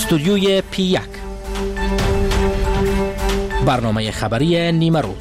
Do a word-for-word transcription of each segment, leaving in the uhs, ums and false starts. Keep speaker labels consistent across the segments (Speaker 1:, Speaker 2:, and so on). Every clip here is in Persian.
Speaker 1: استودیوی پی یک، برنامه خبری نیمه روز.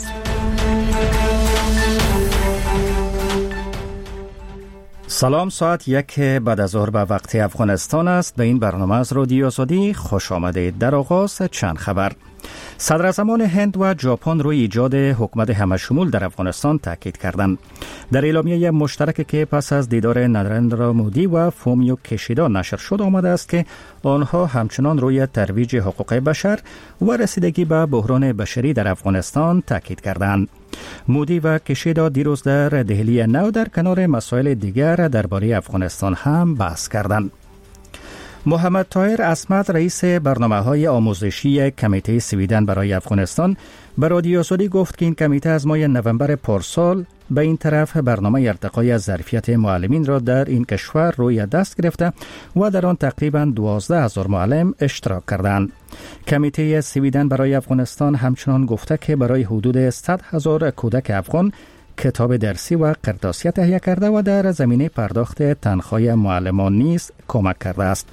Speaker 2: سلام، ساعت یک بعد از ظهر به وقت افغانستان است. به این برنامه از رادیو آزادی خوش آمدید. در آغاز چند خبر. صدراعظمان هند و ژاپن روی ایجاد حکومت همه‌شمول در افغانستان تاکید کردند. در اعلامیه مشترکی که پس از دیدار نریندرا مودی و فومیو کشیدا نشر شد آمده است که آنها همچنان روی ترویج حقوق بشر و رسیدگی به بحران بشری در افغانستان تاکید کردند. مودی و کشیدا دیروز در دهلی نو در کنار مسائل دیگر درباره افغانستان هم بحث کردند. محمد طاهر عصمت، رئیس برنامه‌های آموزشی کمیته سویدن برای افغانستان، به رادیو آزادی گفت که این کمیته از ماه نوامبر پارسال به این طرف برنامه ارتقای ظرفیت معلمین را در این کشور روی دست گرفته و در آن تقریباً دوازده هزار معلم اشتراک کردند. کمیته سویدن برای افغانستان همچنان گفته که برای حدود صد هزار کودک افغان کتاب درسی و قرطاسی تهیه کرده و در زمینه پرداخت تنخواه معلمان نیز کمک کرده است.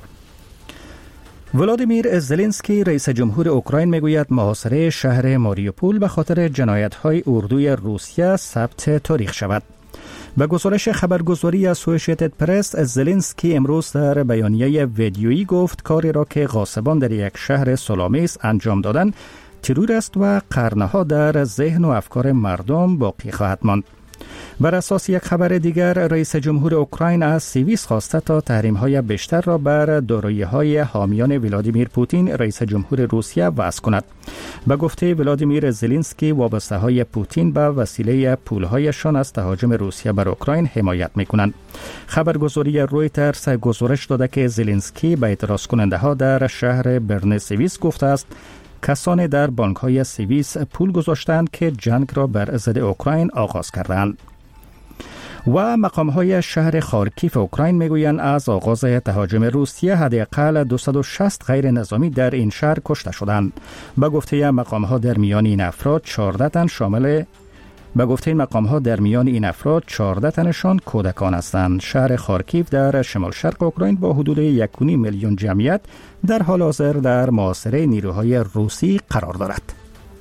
Speaker 2: ولادیمیر زلنسکی، رئیس جمهور اوکراین، میگوید محاصره شهر ماریوپول به خاطر جنایت‌های اردوی روسیه ثبت تاریخ شود. به گزارش خبرگزاری اسوسییتد پرس، زلنسکی امروز در بیانیه ویدیویی گفت کاری را که غاصبان در یک شهر سلامیس انجام دادند ترور است و قرنها در ذهن و افکار مردم باقی خواهد ماند. بر اساس یک خبر دیگر، رئیس جمهور اوکراین از سوئیس خواسته تا تحریم‌های بیشتر را بر دارایی‌های حامیان ولادیمیر پوتین، رئیس جمهور روسیه، وضع کند. به گفته ولادیمیر زلنسکی، وابسته‌های پوتین به وسیله پول‌هایشان از تهاجم روسیه بر اوکراین حمایت می‌کنند. خبرگزاری رویترز گزارش داده که زلنسکی به اعتراض کننده‌ها در شهر برن سوئیس گفته است کسانی در بانک‌های سوئیس پول گذاشتند که جنگ را بر ضد اوکراین آغاز کردند. و مقام‌های شهر خارکیف اوکراین میگویند از آغاز تهاجم روسیه حداقل دویست و شصت غیر نظامی در این شهر کشته شدند. به گفته مقام‌ها در میان این افراد چهارده تن شامل به گفته این مقام‌ها در میان این افراد چهارده تنشان کودکان هستند. شهر خارکیف در شمال شرق اوکراین با حدود یک و نیم میلیون جمعیت در حال حاضر در محاصره نیروهای روسی قرار دارد.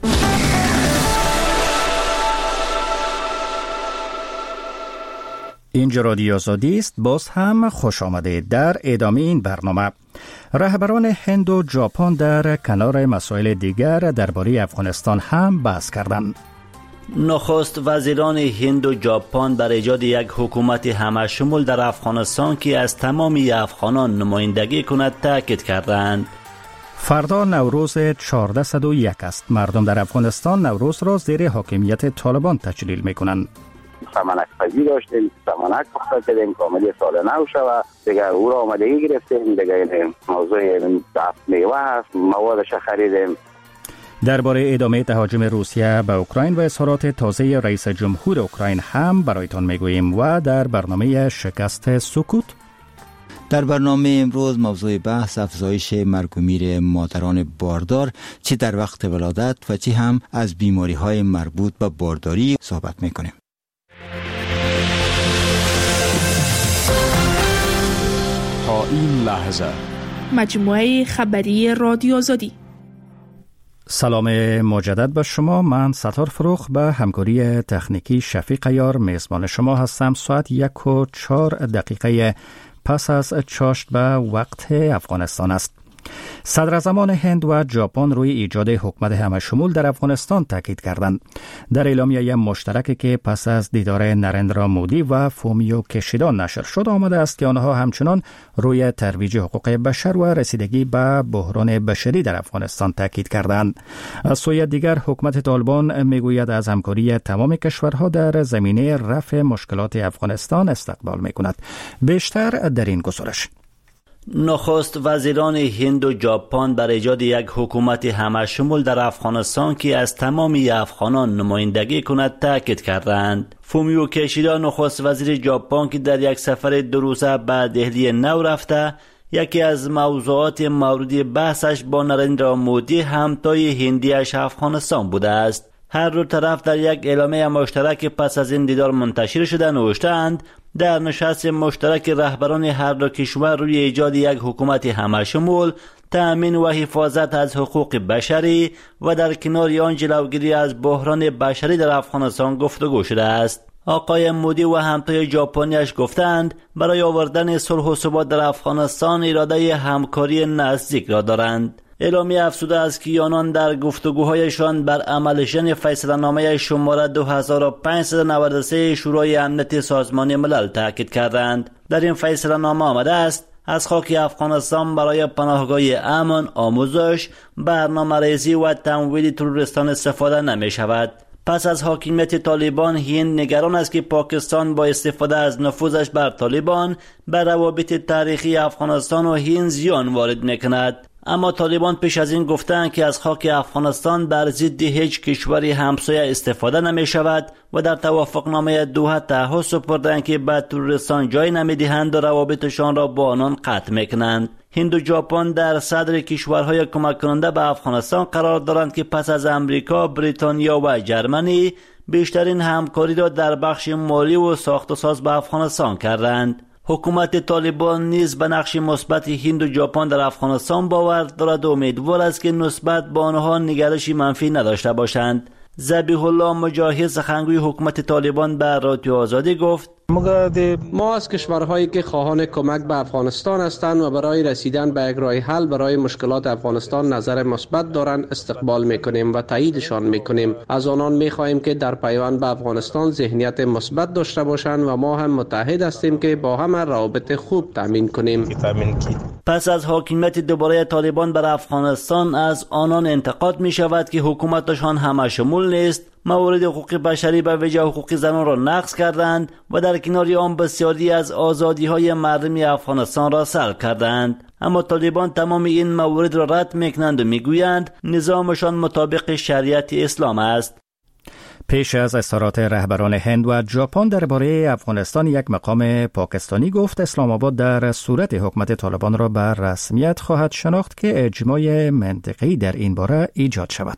Speaker 2: اینجا رادیو آزادی است. باز هم خوش آمدید. در ادامه این برنامه، رهبران هند و ژاپن در کنار مسائل دیگر درباره افغانستان هم بحث کردند.
Speaker 3: نخست وزیران هند و ژاپن بر ایجاد یک حکومت همه‌شمول در افغانستان که از تمامی افغانان نمایندگی کند تاکید کردند.
Speaker 2: فردا نوروز چهارصد و یک است. مردم در افغانستان نوروز را زیر حاکمیت طالبان تجلیل می‌کنند.
Speaker 4: سمنک پزی داشتیم، سمنک پخته کردیم کاملی سال نو شود دیگه، او را آمادگی گرفتیم دیگه. این موضوع دفت میوه هست، موادش خریدیم.
Speaker 2: درباره ادامه تهاجم روسیه به اوکراین و اظهارات تازه رئیس جمهور اوکراین هم برایتان میگوییم. و در برنامه شکست سکوت،
Speaker 5: در برنامه امروز موضوع بحث افزایش مرگ و میر مادران باردار، چه در وقت ولادت و چه هم از بیماری های مربوط به بارداری صحبت میکنیم.
Speaker 6: تا این لحظه
Speaker 7: مجموعه خبری رادیو آزادی.
Speaker 2: سلام مجدد به شما. من ستار فروخ به همکاری تکنیکی شفیق یار میزبان شما هستم. ساعت یک و چهار دقیقه پس از چاشت به وقت افغانستان است. صدراعظمان هند و ژاپن روی ایجاد حکومت همه‌شمول در افغانستان تاکید کردند. در اعلامیه مشترکی که پس از دیدار نریندرا مودی و فومیو کشیدا نشر شد آمده است که آنها همچنان روی ترویج حقوق بشر و رسیدگی به بحران بشری در افغانستان تاکید کردند. از سوی دیگر، حکومت طالبان میگوید از همکاری تمام کشورها در زمینه رفع مشکلات افغانستان استقبال میکند. بیشتر در این گزارش.
Speaker 3: نخست وزیران هند و ژاپن بر ایجاد یک حکومت همه‌شمول در افغانستان که از تمامی افغانان نمایندگی کند تاکید کردند. فومیو کشیدا، نخست وزیر ژاپن که در یک سفر دو روزه به دهلی نو رفته، یکی از موضوعات مورد بحثش با نریندرا مودی همتای هندیش افغانستان بوده است. هر دو طرف در یک اعلامیه مشترک پس از این دیدار منتشر شده نوشتند در نشست مشترک رهبران هر دو کشور روی ایجاد یک حکومت همه‌شمول تأمین و حفاظت از حقوق بشری و در کنار آن جلوگیری از بحران بشری در افغانستان گفتگو شده است. آقای مودی و همتای ژاپنیش گفتند برای آوردن صلح و ثبات در افغانستان اراده همکاری نزدیک را دارند. اعلامیه افزوده است که آنان در گفتگوهایشان بر عمل شدن فیصله نامه شماره دو هزار و پانصد و نود و سه شورای امنیت سازمان ملل تاکید کردند. در این فیصله نامه آمده است از خاک افغانستان برای پناهگاه امن، آموزش، برنامه‌ریزی و تمویل تروریستان استفاده نمی شود. پس از حاکمیت طالبان هند نگران است که پاکستان با استفاده از نفوذش بر طالبان بر روابط تاریخی افغانستان و هند زیان وارد می‌کند. اما طالبان پیش از این گفتند که از خاک افغانستان بر ضد هیچ کشوری همسایه استفاده نمی شود و در توافقنامه دوحه تعهد سپردند که به تروریستان جای نمیدهند و روابطشان را با آنان قطع میکنند. هند و ژاپن در صدر کشورهای کمک کننده به افغانستان قرار دارند که پس از امریکا، بریتانیا و جرمنی بیشترین همکاری را در بخش مالی و ساخت و ساز به افغانستان کردند. حکومت طالبان نیز به نقش مثبت هند و ژاپن در افغانستان باور دارد و امیدوار است که نسبت به آنها نگرشی منفی نداشته باشند. ذبیح الله مجاهد سخنگوی حکومت طالبان به رادیو آزادی گفت:
Speaker 8: ما از کشورهایی که خواهان کمک به افغانستان هستند و برای رسیدن به یک راه حل برای مشکلات افغانستان نظر مثبت دارند استقبال میکنیم و تاییدشان میکنیم. از آنان میخواهیم که در پیوند به افغانستان ذهنیت مثبت داشته باشند و ما هم متحد هستیم که با هم روابط خوب تامین کنیم.
Speaker 3: پس از حاکمیت دوباره طالبان بر افغانستان از آنان انتقاد می شود که حکومتشان همه‌شمول نیست، موارد حقوق بشری به ویژه حقوق زنان را نقض کردند و در کنار آن بسیاری از آزادی‌های مردمی افغانستان را سلب کردند. اما طالبان تمام این موارد را رد می‌کنند و می‌گویند نظامشان مطابق شریعت اسلام است.
Speaker 2: پیش از اظهارات رهبران هند و ژاپن درباره افغانستان، یک مقام پاکستانی گفت اسلام آباد در صورت حکومت طالبان را بر رسمیت خواهد شناخت که اجماع منطقی در این باره ایجاد شود.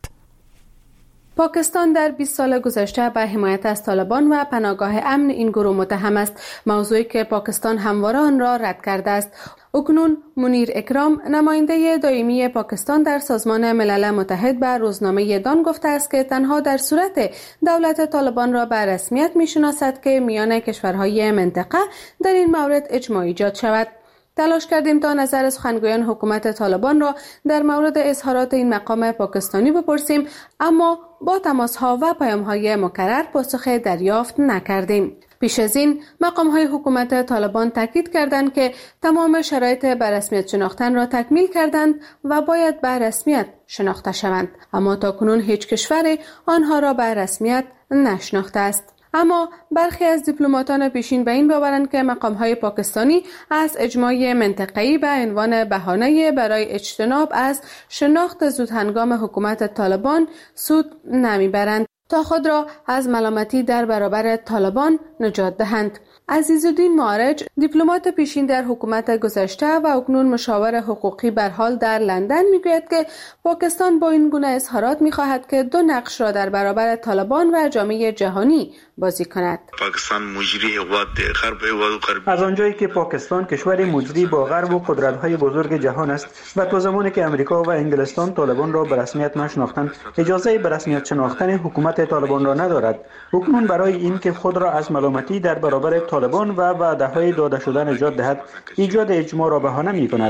Speaker 9: پاکستان در بیست سال گذشته به حمایت از طالبان و پناهگاه امن این گروه متهم است، موضوعی که پاکستان همواره آن را رد کرده است. اکنون منیر اکرام، نماینده دائمی پاکستان در سازمان ملل متحد، به روزنامه دان گفته است که تنها در صورت دولت طالبان را به رسمیت می‌شناسد که میان کشورهای منطقه در این مورد اجماع ایجاد شود. تلاش کردیم تا نظر سخنگویان حکومت طالبان را در مورد اظهارات این مقام پاکستانی بپرسیم، اما با تماس‌ها و پیام‌های مکرر پاسخ دریافت نکردیم. پیش از این مقام‌های حکومت طالبان تاکید کردند که تمام شرایط به رسمیت شناختن را تکمیل کردند و باید به رسمیت شناخته شوند، اما تاکنون هیچ کشوری آنها را به رسمیت نشناخته است. اما برخی از دیپلماتان پیشین به این باورند که مقام‌های پاکستانی از اجماع منطقه‌ای به عنوان بهانه برای اجتناب از شناخت زودهنگام حکومت طالبان سود نمیبرند تا خود را از ملامتی در برابر طالبان نجات دهند. عزیزالدین معارج، دیپلمات پیشین در حکومت گذشته و اکنون مشاور حقوقی برحال در لندن، میگوید که پاکستان با این گونه اظهارات میخواهد که دو نقش را در برابر طالبان و جامعه جهانی بازی کند.
Speaker 10: پاکستان مجری قوات غرب و غرب،
Speaker 11: از آنجایی که پاکستان کشور مجری با غرب و قدرت‌های بزرگ جهان است و تا زمانی که امریکا و انگلستان طالبان را به رسمیت نشناختند، اجازه به رسمیت شناختن حکومت طالبان را ندارد. اکنون برای اینکه خود را از ملامتی در برابر طالبان و وعده‌های داده شده نجات دهد، ایجاد اجماع را بهانه می‌کند.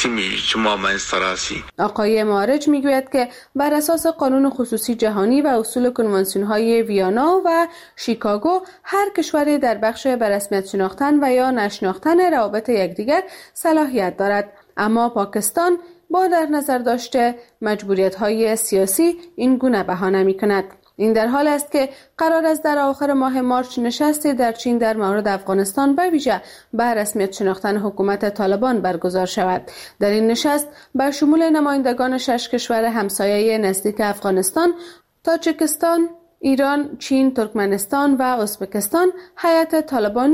Speaker 9: آقای معارج میگوید که بر اساس قانون خصوصی جهانی و اصول کنوانسیون‌های ویانا و شیکاگو، هر کشوری در بخش به رسمیت شناختن و یا نشناختن روابط یکدیگر صلاحیت دارد، اما پاکستان با در نظر داشته مجبوریت‌های سیاسی این گونه بهانه می‌کند. این در حال است که قرار است در آخر ماه مارچ نشستی در چین در مورد افغانستان به ویژه به رسمیت شناختن حکومت طالبان برگزار شود. در این نشست به شمول نمایندگان شش کشور همسایه نزدیک افغانستان، تاجیکستان، ایران، چین، ترکمنستان و ازبکستان، هیئت طالبان نیز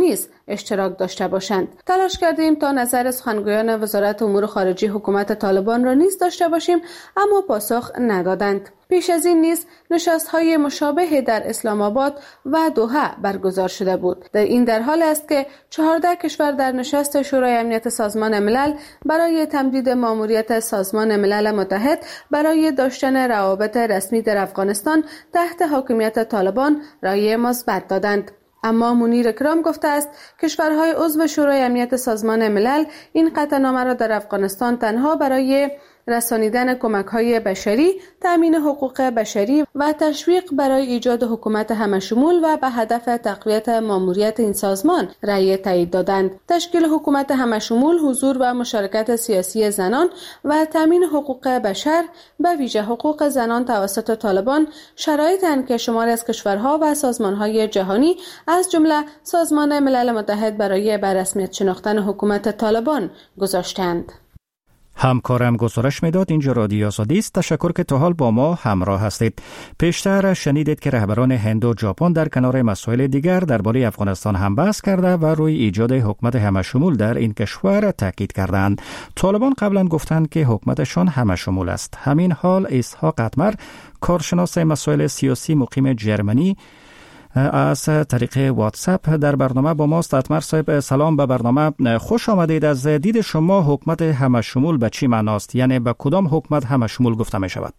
Speaker 9: اشتراک داشته باشند. تلاش کردیم تا نظر سخنگویان وزارت امور خارجه حکومت طالبان را نیز داشته باشیم، اما پاسخ ندادند. پیش از این نیز نشست‌های مشابه در اسلام آباد و دوحه برگزار شده بود. در این در حال است که چهارده کشور در نشست شورای امنیت سازمان ملل برای تمدید مأموریت سازمان ملل متحد برای داشتن روابط رسمی در افغانستان تحت حاکمیت طالبان رأی مثبت دادند. اما منیر اکرام گفته است کشورهای عضو شورای امنیت سازمان ملل این قطعنامه را در افغانستان تنها برای رسانیدن کمک‌های بشری، تأمین حقوق بشری و تشویق برای ایجاد حکومت همشمول و به هدف تقویت مأموریت این سازمان رأی تایید دادند. تشکیل حکومت همشمول، حضور و مشارکت سیاسی زنان و تأمین حقوق بشر، به ویژه حقوق زنان توسط طالبان، شرایطی اند که شماری از کشورها و سازمان‌های جهانی از جمله سازمان ملل متحد برای به رسمیت شناختن حکومت طالبان گذاشتند.
Speaker 2: همکارم گزارش میداد. اینجا رادیو آزادی است. تشکر که تا حال با ما همراه هستید. پیشتر شنیدید که رهبران هند و ژاپن در کنار مسائل دیگر درباره افغانستان هم بحث کرده و روی ایجاد حکومت همشمول در این کشور تاکید کردند. طالبان قبلا گفتند که حکومتشان همشمول است. همین حال اسحاق اتمر، کارشناس مسائل سیاسی مقیم جرمنی، از طریق واتساپ در برنامه با ماست. اتمر صاحب سلام به برنامه، خوش آمدید. از دید شما حکومت همشمول به چی معناست؟ یعنی به کدام حکومت همشمول گفته می شود؟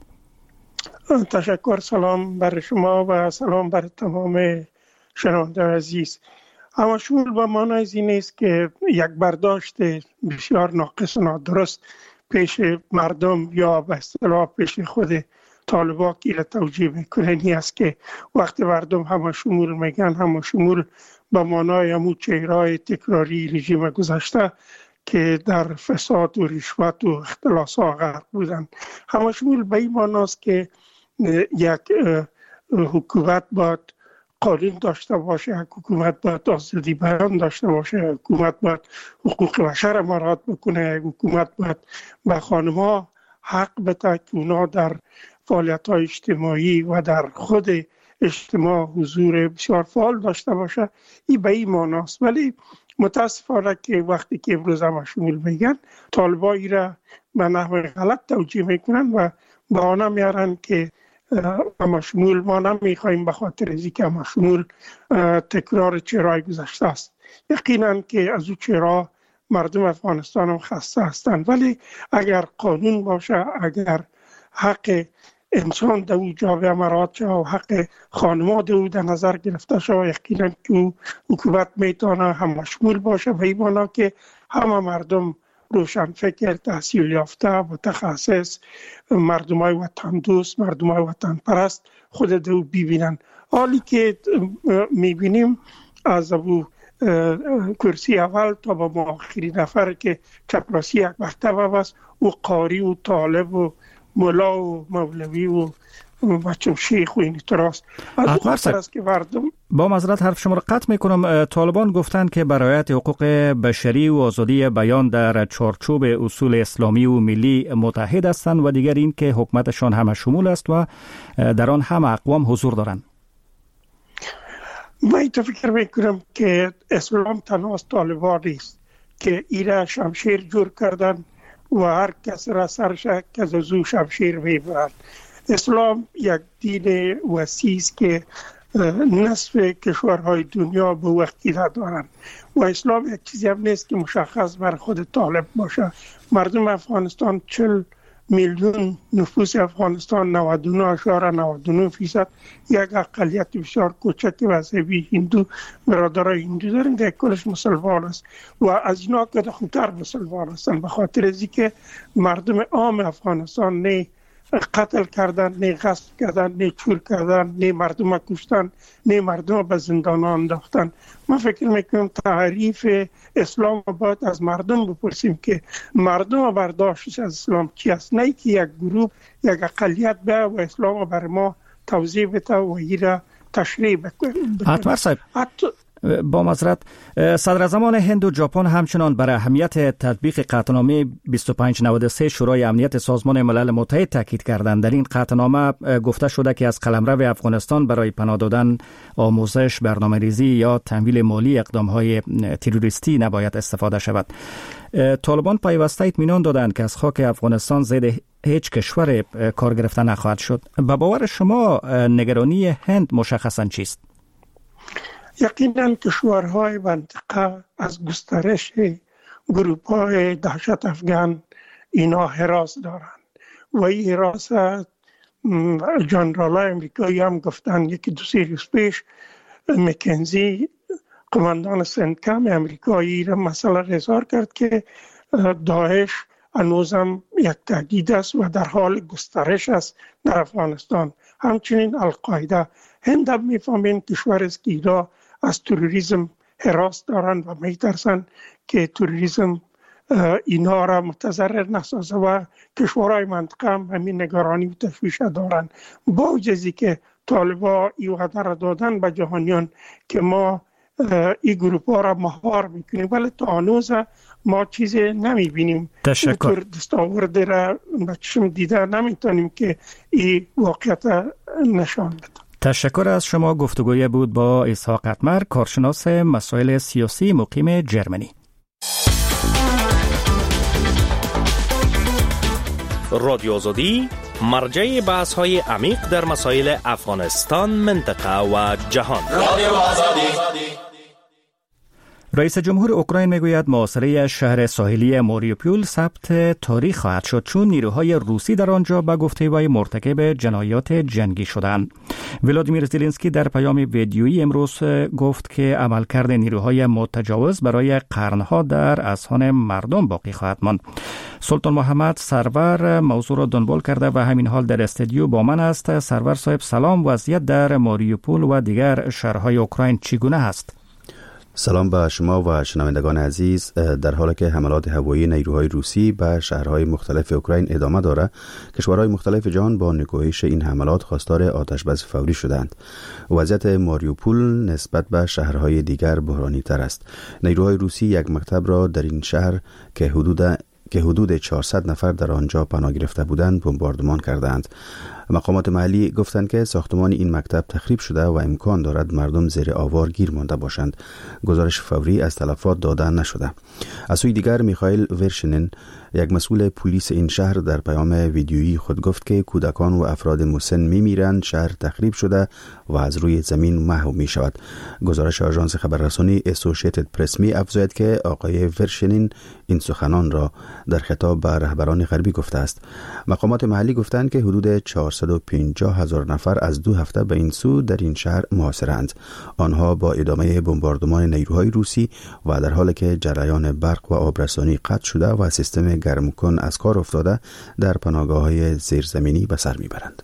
Speaker 12: تشکر. سلام بر شما و سلام بر تمام شنونده عزیز. همشمول به معنای این است که یک برداشت بسیار ناقص و نادرست پیش مردم یا به اصطلاح پیش خود طالبا که توجیه میکنه این است که وقتی مردم همشمول میگن، همشمول به معنای همون چهرهای تکراری رژیم گذشته که در فساد و رشوت و اختلاس ها غرق بودن. همشمول به این معناست که یک حکومت باید قانون داشته باشه، یک حکومت باید آزادی بیان داشته باشه، یک حکومت باید حقوق بشر مراعات بکنه، یک حکومت باید به خانم‌ها حق بده که اونا در فعالیت‌های اجتماعی و در خود اجتماع حضور بسیار فعال داشته باشه. این به این معناست. ولی متاسفانه که وقتی که امروز همشمول میگن، طالبا ای را به نحو غلط توجیه میکنن و بهانه میارن که همشمول ما نمیخوایم به خاطر از اینکه همشمول تکرار چهرهای گذشته است. یقینا که از او چهره مردم افغانستان هم خسته هستند، ولی اگر قانون باشه، اگر حق انسان در او جامعه مراعات شود و حق خانما در او در نظر گرفته شود، یقینا که او حکومت میتونه همشمول باشه و این معنی که همه مردم روشن فکر، تحصیل یافته، متخصص، مردم های وطن دوست، مردم های وطن پرست خود در او ببینن. حالی که میبینیم از ابو کرسی اول تا با ما آخرین نفر که چپراسی یک مرتبه است، او قاری و طالب و مولا و مولوی و بچم شیخ و این تراست. از که مردم
Speaker 2: با معذرت حرف شما را قطع میکنم. طالبان گفتند که برایت حقوق بشری و آزادی بیان در چارچوب اصول اسلامی و ملی متحد هستند و دیگر این که حکومتشان همشمول است و در آن هم اقوام حضور دارند.
Speaker 12: من تو فکر میکنم که اسلام تنها از طالبان نیست که ایره شمشیر جور کردن و هر کس را سرش از از او شمشیر میبرند. اسلام یک دین وسیع است که نصف کشورهای دنیا به او عقیده دارند و اسلام یک چیزی هم نیست که مشخص بر خود طالب باشه. مردم افغانستان چل میلیون نفوس افغانستان، نود و نه اشاره نود و نه فیصد یک اقلیت بسیار کوچک مذهبی هندو، برادرای هندو دارن که کلش مسلمان است و از اینا که خوبتر مسلمان هستن به خاطر از اینکه مردم عام افغانستان نه قتل کردن، نه غصب کردن، نه چور کردن، نه مردم کشتن، نه مردم به زندان انداختن. من فکر میکنم تعریف اسلام باید از مردم بپرسیم که مردم برداشتش از اسلام چی است، نه که یک گروه یک اقلیت به و اسلام بر ما توضیح بده و ایره تشریح بکنه.
Speaker 2: اتمر صاحب، با معذرت، صدراعظمان هند و ژاپن همچنان بر اهمیت تطبیق قطعنامه بیست و پنج نود و سه شورای امنیت سازمان ملل متحد تاکید کردند. در این قطعنامه گفته شده که از قلمرو افغانستان برای پناه دادن، آموزش، برنامه‌ریزی یا تمویل مالی اقدام‌های تروریستی نباید استفاده شود. طالبان پیوسته اطمینان دادند که از خاک افغانستان ضد هیچ کشور کار گرفته نخواهد شد. به باور شما نگرانی هند مشخصاً چیست؟
Speaker 12: یقیناً کشورهای منطقه از گسترش گروه‌های دهشت افغان اینا هراس دارند و این هراس جنرالای امریکایی هم گفتن. یکی دو سه روز پیش مکنزی قماندان سنتکم امریکایی را مسئله اظهار کرد که داعش هنوزم یک تهدید است و در حال گسترش است در افغانستان. همچنین القاعده. هند هم میفهمین کشور است که ایران از تروریسم هراس دارند و میترسند که تروریسم اینا را متضرر نسازه و کشورهای منطقه هم همین نگرانی و تشویش دارند. با وجودی که طالبان این وعده را دادن به جهانیان که ما این گروپ ها را مهار میکنیم، ولی تا هنوز ما چیزی نمیبینیم.
Speaker 2: تشکر.
Speaker 12: دستاورد را بچشم دیده نمیتونیم که این واقعیت نشان بده.
Speaker 2: تشکر از شما. گفتگوی بود با اسحاق اتمر، کارشناس مسائل سیاسی مقیم جرمنی.
Speaker 1: رادیو آزادی مرجع بحث های عمیق در مسائل افغانستان، منطقه و جهان. رادیو آزادی.
Speaker 2: رئیس جمهور اوکراین میگوید محاصره شهر ساحلی ماریوپول ثبت تاریخ خواهد شد چون نیروهای روسی در آنجا به گفته وی مرتکب جنایات جنگی شدند. ولادیمیر زلنسکی در پیام ویدیویی امروز گفت که عملکرد نیروهای متجاوز برای قرنها در اذهان مردم باقی خواهد ماند. سلطان محمد سرور موضوع را دنبال کرده و همین حال در استودیو با من است. سرور صاحب سلام، وضعیت در ماریوپول و دیگر شهرهای اوکراین چگونه است؟
Speaker 13: سلام به شما و شنوندگان عزیز. در حالی که حملات هوایی نیروهای روسی به شهرهای مختلف اوکراین ادامه دارد، کشورهای مختلف جهان با نکوهش این حملات خواستار آتش‌بس فوری شدند. وضعیت ماریوپول نسبت به شهرهای دیگر بحرانی تر است. نیروهای روسی یک مکتب را در این شهر که حدود که حدود چهارصد نفر در آنجا پناه گرفته بودند بمباردمان کردند. مقامات محلی گفتند که ساختمان این مکتب تخریب شده و امکان دارد مردم زیر آوار گیر مانده باشند. گزارش فوری از تلفات داده نشده. از سوی دیگر میخائیل ورشنین، یک مسئول پلیس این شهر، در پیام ویدیویی خود گفت که کودکان و افراد مسن میمیرند، شهر تخریب شده و از روی زمین محو می شود. گزارش آژانس خبررسانی اسوسییتد پرس می افزاید که آقای ورشنین این سخنان را در خطاب به رهبران غربی گفته است. مقامات محلی گفتند که حدود چهارصد و پنجاه هزار نفر از دو هفته به این سو در این شهر محاصرند. آنها با ادامه بمباردمان نیروهای روسی و در حالی که جریان برق و آبرسانی قطع شده و سیستم گرمکن از کار افتاده، در پناهگاه‌های زیرزمینی به سر میبرند.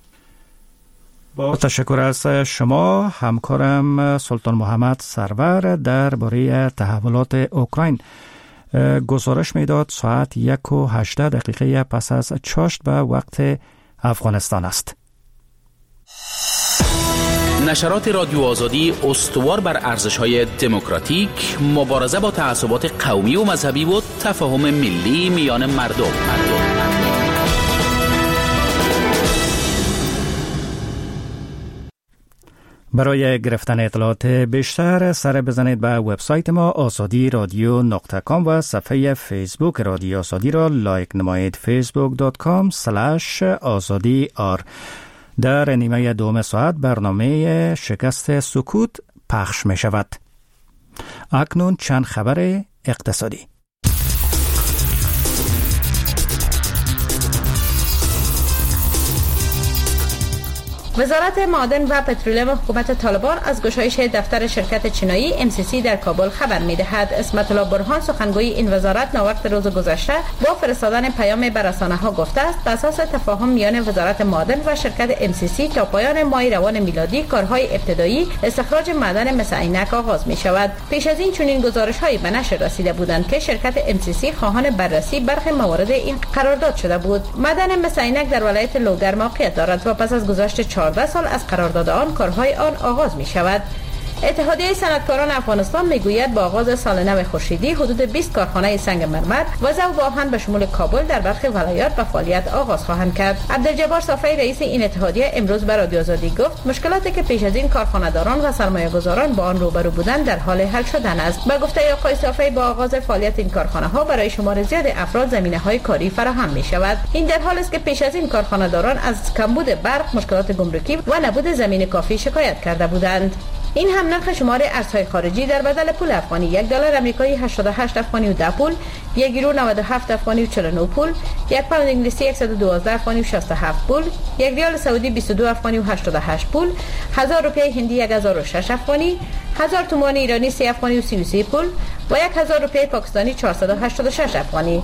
Speaker 2: با تشکر از شما. همکارم سلطان محمد سرور درباره تحولات اوکراین گزارش میداد. ساعت یک و هجده دقیقه پس از چاشت به وقت افغانستان است.
Speaker 14: نشرات رادیو آزادی استوار بر ارزش‌های دموکراتیک، مبارزه با تعصبات قومی و مذهبی و تفاهم ملی میان مردم.
Speaker 2: برای گرفتن اطلاعات بیشتر سر بزنید به وبسایت ما آزادی رادیو نقطه کام و صفحه فیسبوک رادیو آزادی را لایک نمایید. فیسبوک دات کام اسلش آزادی آر. در نیمه دوم ساعت برنامه شکست سکوت پخش می شود. اکنون چند خبر اقتصادی.
Speaker 15: وزارت معادن و پترولیم حکومت طالبان از گشایش دفتر شرکت چینایی ام سی سی در کابل خبر می‌دهد. اسمت الله برهان سخنگوی این وزارت ناوقت روز گذشته با فرستادن پیام به رسانه‌ها گفته است بر اساس تفاهم میان وزارت معادن و شرکت ام سی سی تا پایان ماه روان میلادی کارهای ابتدایی استخراج معدن مس عینک آغاز می‌شود. پیش از این چنین گزارش‌هایی به نشر رسیده بودند که شرکت ام سی سی خواهان بررسی برخی موارد این قرارداد شده بود. معدن مس عینک در ولایت لوگر موقعیت دارد و پس از گذشت چهارده سال از قرارداد آن کارهای آن آغاز می شود. اتحادیه صنعتکاران افغانستان میگوید با آغاز سال نو خورشیدی حدود بیست کارخانه سنگ مرمر و ذوب آهن به شمول کابل در برخی ولایات به فعالیت آغاز خواهند کرد. عبدالجبار صافی رئیس این اتحادیه امروز به رادیو آزادی گفت مشکلاتی که پیش از این کارخانه‌داران و سرمایه‌گذاران با آن روبرو بودند در حال حل شدن است. به گفته آقای صافی با آغاز فعالیت این کارخانه‌ها برای شمار زیاد افراد زمینه‌های کاری فراهم می‌شود. این در حالی است که پیش از این کارخانه‌داران از کمبود برق، مشکلات گمرکی و نبود زمین کافی شکایت کرده بودند. این هم نرخ شمار ارزهای خارجی در بدل پول افغانی یک دلار آمریکایی هشتاد و هشت افغانی و ده پول، یک یورو نود و هفت افغانی و چهل و نه پول، یک پوند انگلیسی صد و دوازده افغانی و شصت و هفت پول، یک ریال سعودی بیست و دو افغانی و هشتاد و هشت پول، هزار روپیه هندی یک هزار و شش افغانی، هزار تومان ایرانی سه افغانی و سی و سه پول و یک هزار روپیه پاکستانی چهارصد و هشتاد و شش افغانی.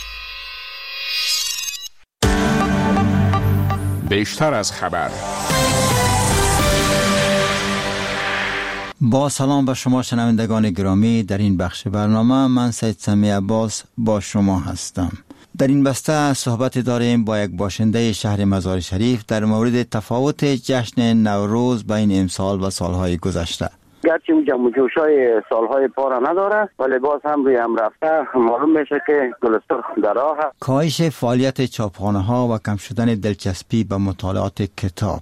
Speaker 6: بیشتر از خبر.
Speaker 5: با سلام به شما شنوندگان گرامی، در این بخش برنامه من سید سمی عباس با شما هستم. در این بسته صحبت داریم با یک باشنده شهر مزار شریف در مورد تفاوت جشن نوروز بین امسال و سالهای گذشته.
Speaker 4: گرچه اون جمع و جوشای سالهای پارا نداره ولی باز هم روی هم رفته معلوم میشه که گلستر در راه هست.
Speaker 5: کاهش فعالیت چاپخانه ها و کم شدن دلچسپی به مطالعات کتاب.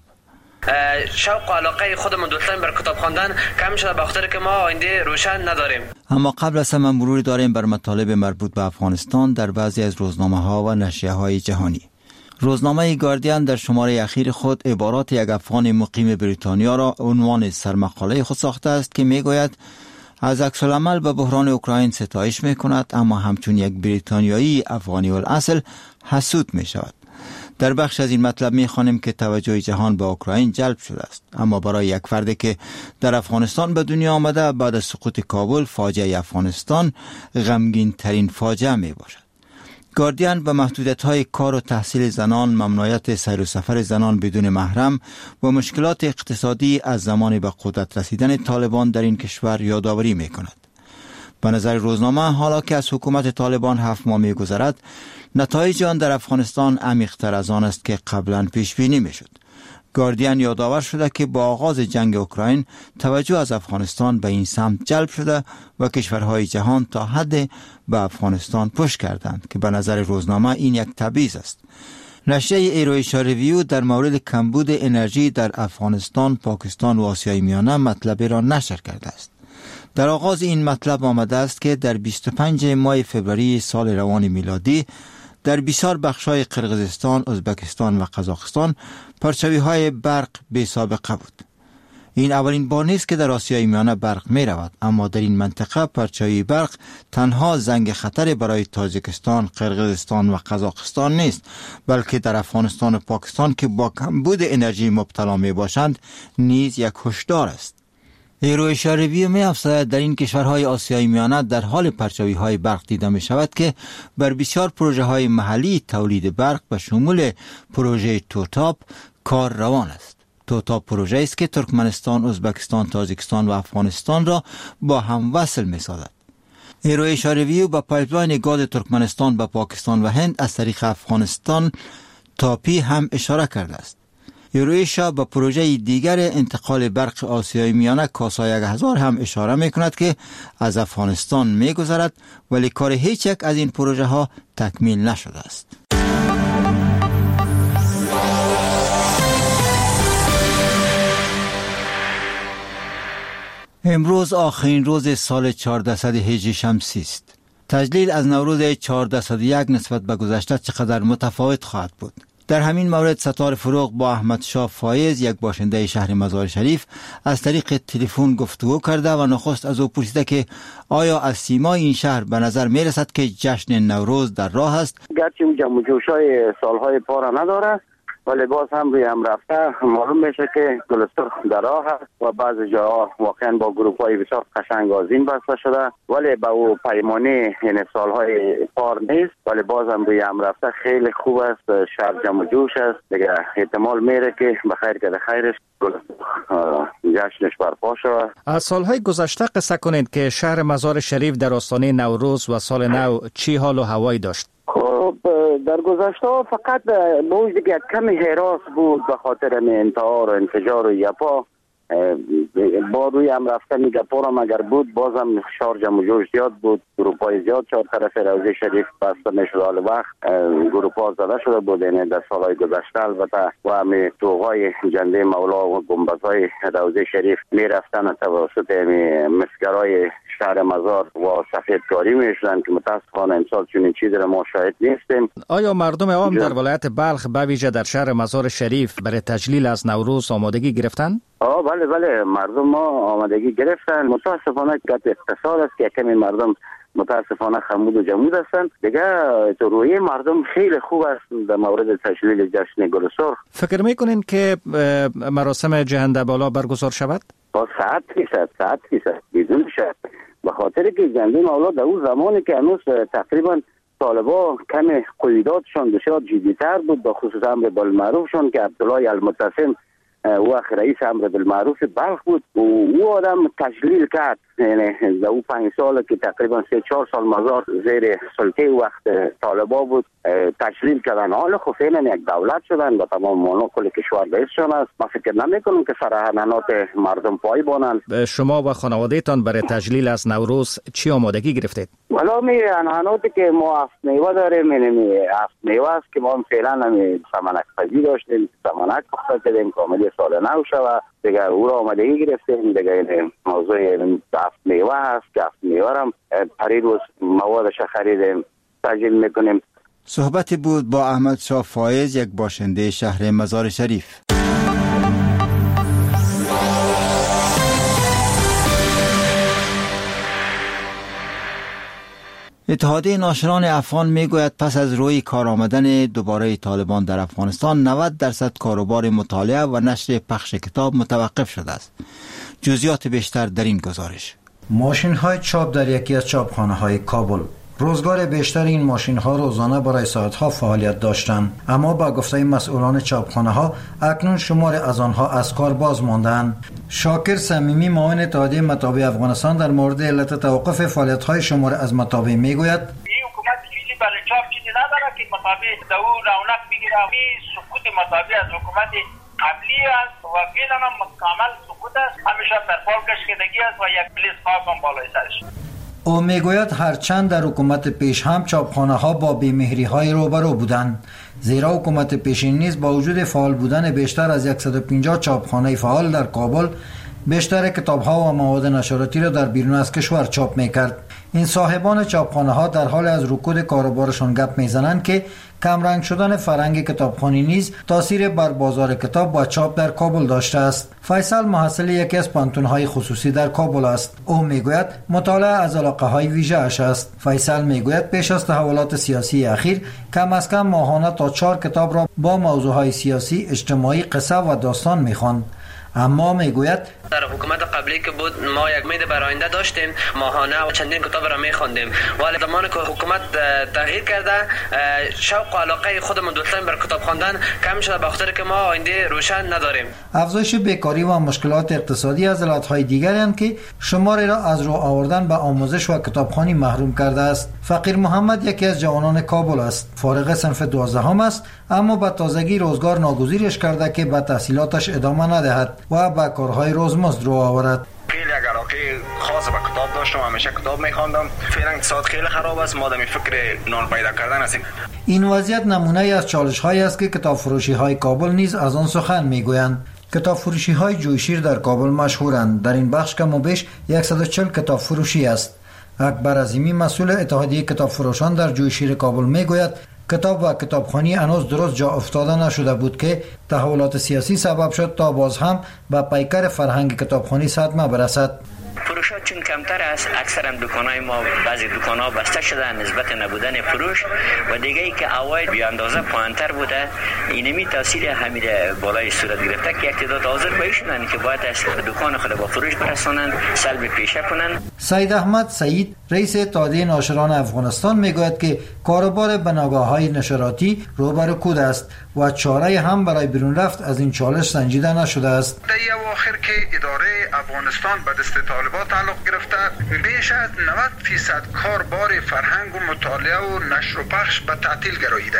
Speaker 16: شوق و علاقه خودمون دوستان بر کتاب خواندن کم شده به خاطر که ما آینده روشن نداریم.
Speaker 5: اما قبل از همه مروری داریم بر مطالب مربوط به افغانستان در بعضی از روزنامه ها و نشریه های جهانی. روزنامه گاردین در شماره اخیر خود عبارات یک افغان مقیم بریتانیا را عنوان سرمقاله خود ساخته است که میگوید از عکس العمل به بحران اوکراین ستایش میکند اما همچون یک بریتانیایی افغانی الاصل حسود می شود. در بخش از این مطلب میخوانیم که توجه جهان به اوکراین جلب شده است، اما برای یک فردی که در افغانستان به دنیا آمده بعد از سقوط کابل فاجعه افغانستان غمگین ترین فاجعه می باشد. گاردین به محدودیت‌های کار و تحصیل زنان، ممنوعیت سیر و سفر زنان بدون محرم و مشکلات اقتصادی از زمان به قدرت رسیدن طالبان در این کشور یادآوری می‌کند. به نظر روزنامه حالا که از حکومت طالبان هفت ماه می‌گذرد، نتایج آن در افغانستان عمیق‌تر از آن است که قبلا پیش بینی می‌شد. گاردین یادآور شده که با آغاز جنگ اوکراین توجه از افغانستان به این سمت جلب شده و کشورهای جهان تا حد به افغانستان پشت کردند که به نظر روزنامه این یک تبعیض است. نشریه ایرویشا ریویو در مورد کمبود انرژی در افغانستان، پاکستان و آسیای میانه مطلبی را نشر کرده است. در آغاز این مطلب آمده است که در بیست و پنجم ماه فوریه سال روان میلادی در بسیار بخش‌های قرقیزستان، ازبکستان و قزاقستان پرچاوی‌های برق بی سابقه بود. این اولین بار نیست که در آسیای میانه برق می رود، اما در این منطقه پرچاوی برق تنها زنگ خطر برای تاجیکستان، قرقیزستان و قزاقستان نیست، بلکه در افغانستان و پاکستان که با کمبود انرژی مبتلا می باشند نیز یک هشدار است. ایرویشا ریویو می افزاید در این کشورهای آسیای میانه در حال پرچاوی های برق دیده می شود که بر بسیار پروژه های محلی تولید برق به شمول پروژه توتاپ کار روان است. توتاپ پروژه است که ترکمنستان، ازبکستان، تاجیکستان و افغانستان را با هم وصل می سازد. ایرویشا ریویو با پایپلاین گاز ترکمنستان به پاکستان و هند از طریق افغانستان تاپی هم اشاره کرده است. ایرویشا با پروژه دیگر انتقال برق آسیای میانه کاسا یک هزار هم اشاره می کند که از افغانستان می گذرد ولی کار هیچ یک از این پروژه ها تکمیل نشده است. امروز آخرین روز سال چهاردهصد هجری شمسی است. تجلیل از نوروز چهاردهصد و یک نسبت به گذشته چقدر متفاوت خواهد بود؟ در همین مورد ستار فروغ با احمد شاه فایز، یک باشنده شهر مزار شریف، از طریق تلفن گفتگو کرده و نخست از او پرسیده که آیا از سیمای این شهر به نظر می رسد که جشن نوروز در راه است؟
Speaker 4: گرچه اون جمع و جوشای سالهای پارا نداره ولی باز هم روی هم رفته معلوم میشه که گلستر در راه هست و بعضی جاها واقعا با گروپ های بسیار قشنگ آذین بسته شده ولی با او پیمانه این سالهای پار نیست ولی باز هم روی هم رفته خیلی خوب است. شهر جمع و جوش است دیگه، احتمال میره که بخیر که خیرش جشنش برپا شود.
Speaker 2: از سالهای گذشته قصه کنید که شهر مزار شریف در آستانه نوروز و سال نو چی حال و هوایی داشت؟
Speaker 4: خب در گذشته فقط موج دیگه کمی حراس بود به خاطر انتحار و انفجار و یپا با روی هم رفتن گپارم اگر بود بازم شارژ و جوش زیاد بود، گروپای زیاد چهار طرف روضه شریف بسته میشد. حال وقت گروپا زده شده بود یعنی در سالهای گذشته البته و همه توغای جنده مولا و گنبدهای روضه شریف میرفتن توسط مسگرای شهر مزار و سفیدکاری میشدن که متاسفانه امسال چنین چیزی را ما شاهد نیستیم.
Speaker 2: آیا مردم عوام در ولایت بلخ به ویژه در شهر مزار شریف برای تجلیل از نوروز آمادگی گرفتن؟
Speaker 4: آه بله بله مردم ما آمادگی گرفتن. متاسفانه که اقتصاد است که کمی مردم متاسفانه خمود و جمود هستند. دیگه تو روی مردم خیلی خوب است در مورد تجلیل جشن گل سرخ.
Speaker 2: فکر میکنین که مراسم جهنده بالا برگزار شود؟
Speaker 4: با ساعت فیصد ساعت فیصد بدون شک، به خاطر که جنده مولا در اون زمانی که هنوز تقریبا طالبا کمی قیوداتشان بسیار جدیتر بود، به خصوص امر بالمعروفشان که عبدالله المتصم و رئیس امر بالمعروف بلخ بود و او آدم تجلیل کرد. یعنی در او پنج سال که تقریبا سه چهار سال مزار زیر سلطه وقت طالبا بود تجلیل کردن. حالا خب فعلا یک دولت شدن و تمام مانا کل کشور رئیسشان است. من فکر نمیکنم که سرحنانات مردم پای بانند.
Speaker 2: شما و خانوادهتان برای تجلیل از نوروز چی آمادگی گرفتید؟
Speaker 4: والا می انحناتی که ما هفت میوه داریم، یعنی هفت میوه است که ما فعلا همی سمنک پزی داشتیم، سمنک پخته کردیم کاملی سال نو شود دیگه او را آمادگی گرفتیم. دیگه این موضوع هفت میوه هست که هفت میوه هم پری روز موادش خریدیم تجلیل میکنیم.
Speaker 5: صحبتی بود با احمد شاه فایز، یک باشنده شهر مزار شریف. اتحادیه ناشران افغان میگوید پس از روی کار آمدن دوباره طالبان در افغانستان نود درصد کاروبار مطالعه و نشر پخش کتاب متوقف شده است. جزئیات بیشتر در این گزارش.
Speaker 17: ماشین های چاپ در یکی از چاپخانه های کابل. روزگار بیشتر این ماشین ها روزانه برای ساعت ها فعالیت داشتند، اما با گفته مسئولان چاپخانه ها اکنون شمار از آنها از کار باز ماندند. شاکر صمیمی معاون اتحادیه مطابع افغانستان در مورد علت توقف فعالیت های شمار از مطابع میگوید
Speaker 18: این حکومت چیزی برای چاپ چیزی نداره که مطابع دو رونق بگیره. این سکوت مطابع از حکومت قبلی است و فعلا هم کامل سکوت است. همیشه در پال کشیدگی است و یک پلیس خاص هم بالای سرش.
Speaker 17: او میگوید هرچند در حکومت پیش هم چاپخانه ها با بیمهری های روبرو بودند، زیرا حکومت پیشین نیز با وجود فعال بودن بیشتر از صد و پنجاه چاپخانه فعال در کابل بیشتر کتاب ها و مواد نشراتی را در بیرون از کشور چاپ میکرد. این صاحبان چاپخانه ها در حال از رکود کاروبارشان گپ میزنند که کمرنگ شدن فرهنگ کتابخوانی نیز تاثیر بر بازار کتاب و چاپ در کابل داشته است. فیصل محصل یکی از پانتون‌های خصوصی در کابل است. او میگوید مطالعه از علاقه‌های ویژه اش است. فیصل میگوید پیش از تحولات سیاسی اخیر کم از کم ماهانه تا چهار کتاب را با موضوعهای سیاسی، اجتماعی، قصه و داستان میخواند. اما میگوید
Speaker 16: در حکومت قبلی که بود ما یک امید بر آینده داشتیم، ماهانه و چندین کتاب را میخواندیم، ولی زمانی که حکومت تغییر کرده شوق و علاقه خودمون دوستان بر کتاب خواندن کم شده، به خاطر که ما آینده روشن نداریم.
Speaker 17: افزایش بیکاری و مشکلات اقتصادی از علتهای دیگری اند که شماری را از راه آوردن به آموزش و کتابخوانی محروم کرده است. فقیر محمد یکی از جوانان کابل است. فارغ صنف دوازدهم است، اما به تازگی روزگار ناگزیرش کرده که به تحصیلاتش ادامه ندهد و به کارهای روزمزد رو آورد.
Speaker 19: خیلی یک علاقه خاص به کتاب داشتم، همیشه کتاب میخواندم. فعلا اقتصاد خیلی خراب است، ما در فکر نان پیدا کردن هستیم.
Speaker 17: این وضعیت نمونه از چالش هایی است که کتاب فروشی های کابل نیز از آن سخن میگویند. کتاب فروشی های جویشیر در کابل مشهورند. در این بخش کم و بیش صد و چهل کتاب فروشی است. اکبر عظیمی مسئول اتحادیه کتاب فروشان در جویشیر کابل میگوید کتاب و کتابخوانی هنوز درست جا افتاده نشده بود که تحولات سیاسی سبب شد تا باز هم به پیکر فرهنگ کتابخوانی صدمه برسد.
Speaker 20: فروشات چون کمتر است، اکثرا دکانای ما بعضی دکان‌ها بسته شده نسبت نبودن فروش و دیگه ای که اواید بی اندازه پایین‌تر بوده، اینمی تاثیر همین بالای صورت گرفته که یک تعداد حاضر به شدن که باید از دکان خود با فروش برسانند، سلب پیشه کنند.
Speaker 17: سید احمد سعید رئیس اتحادیه ناشران افغانستان میگوید که کاروبار بناگاه‌های نشراتی روبه رکود است و چاره هم برای بیرون رفت از این چالش سنجیده نشده است.
Speaker 21: در اواخر که اداره افغانستان به دست طالبان تعلق گرفته، بیش از نود فیصد کاربار فرهنگ و مطالعه و نشر و پخش به تعطیل گراییده.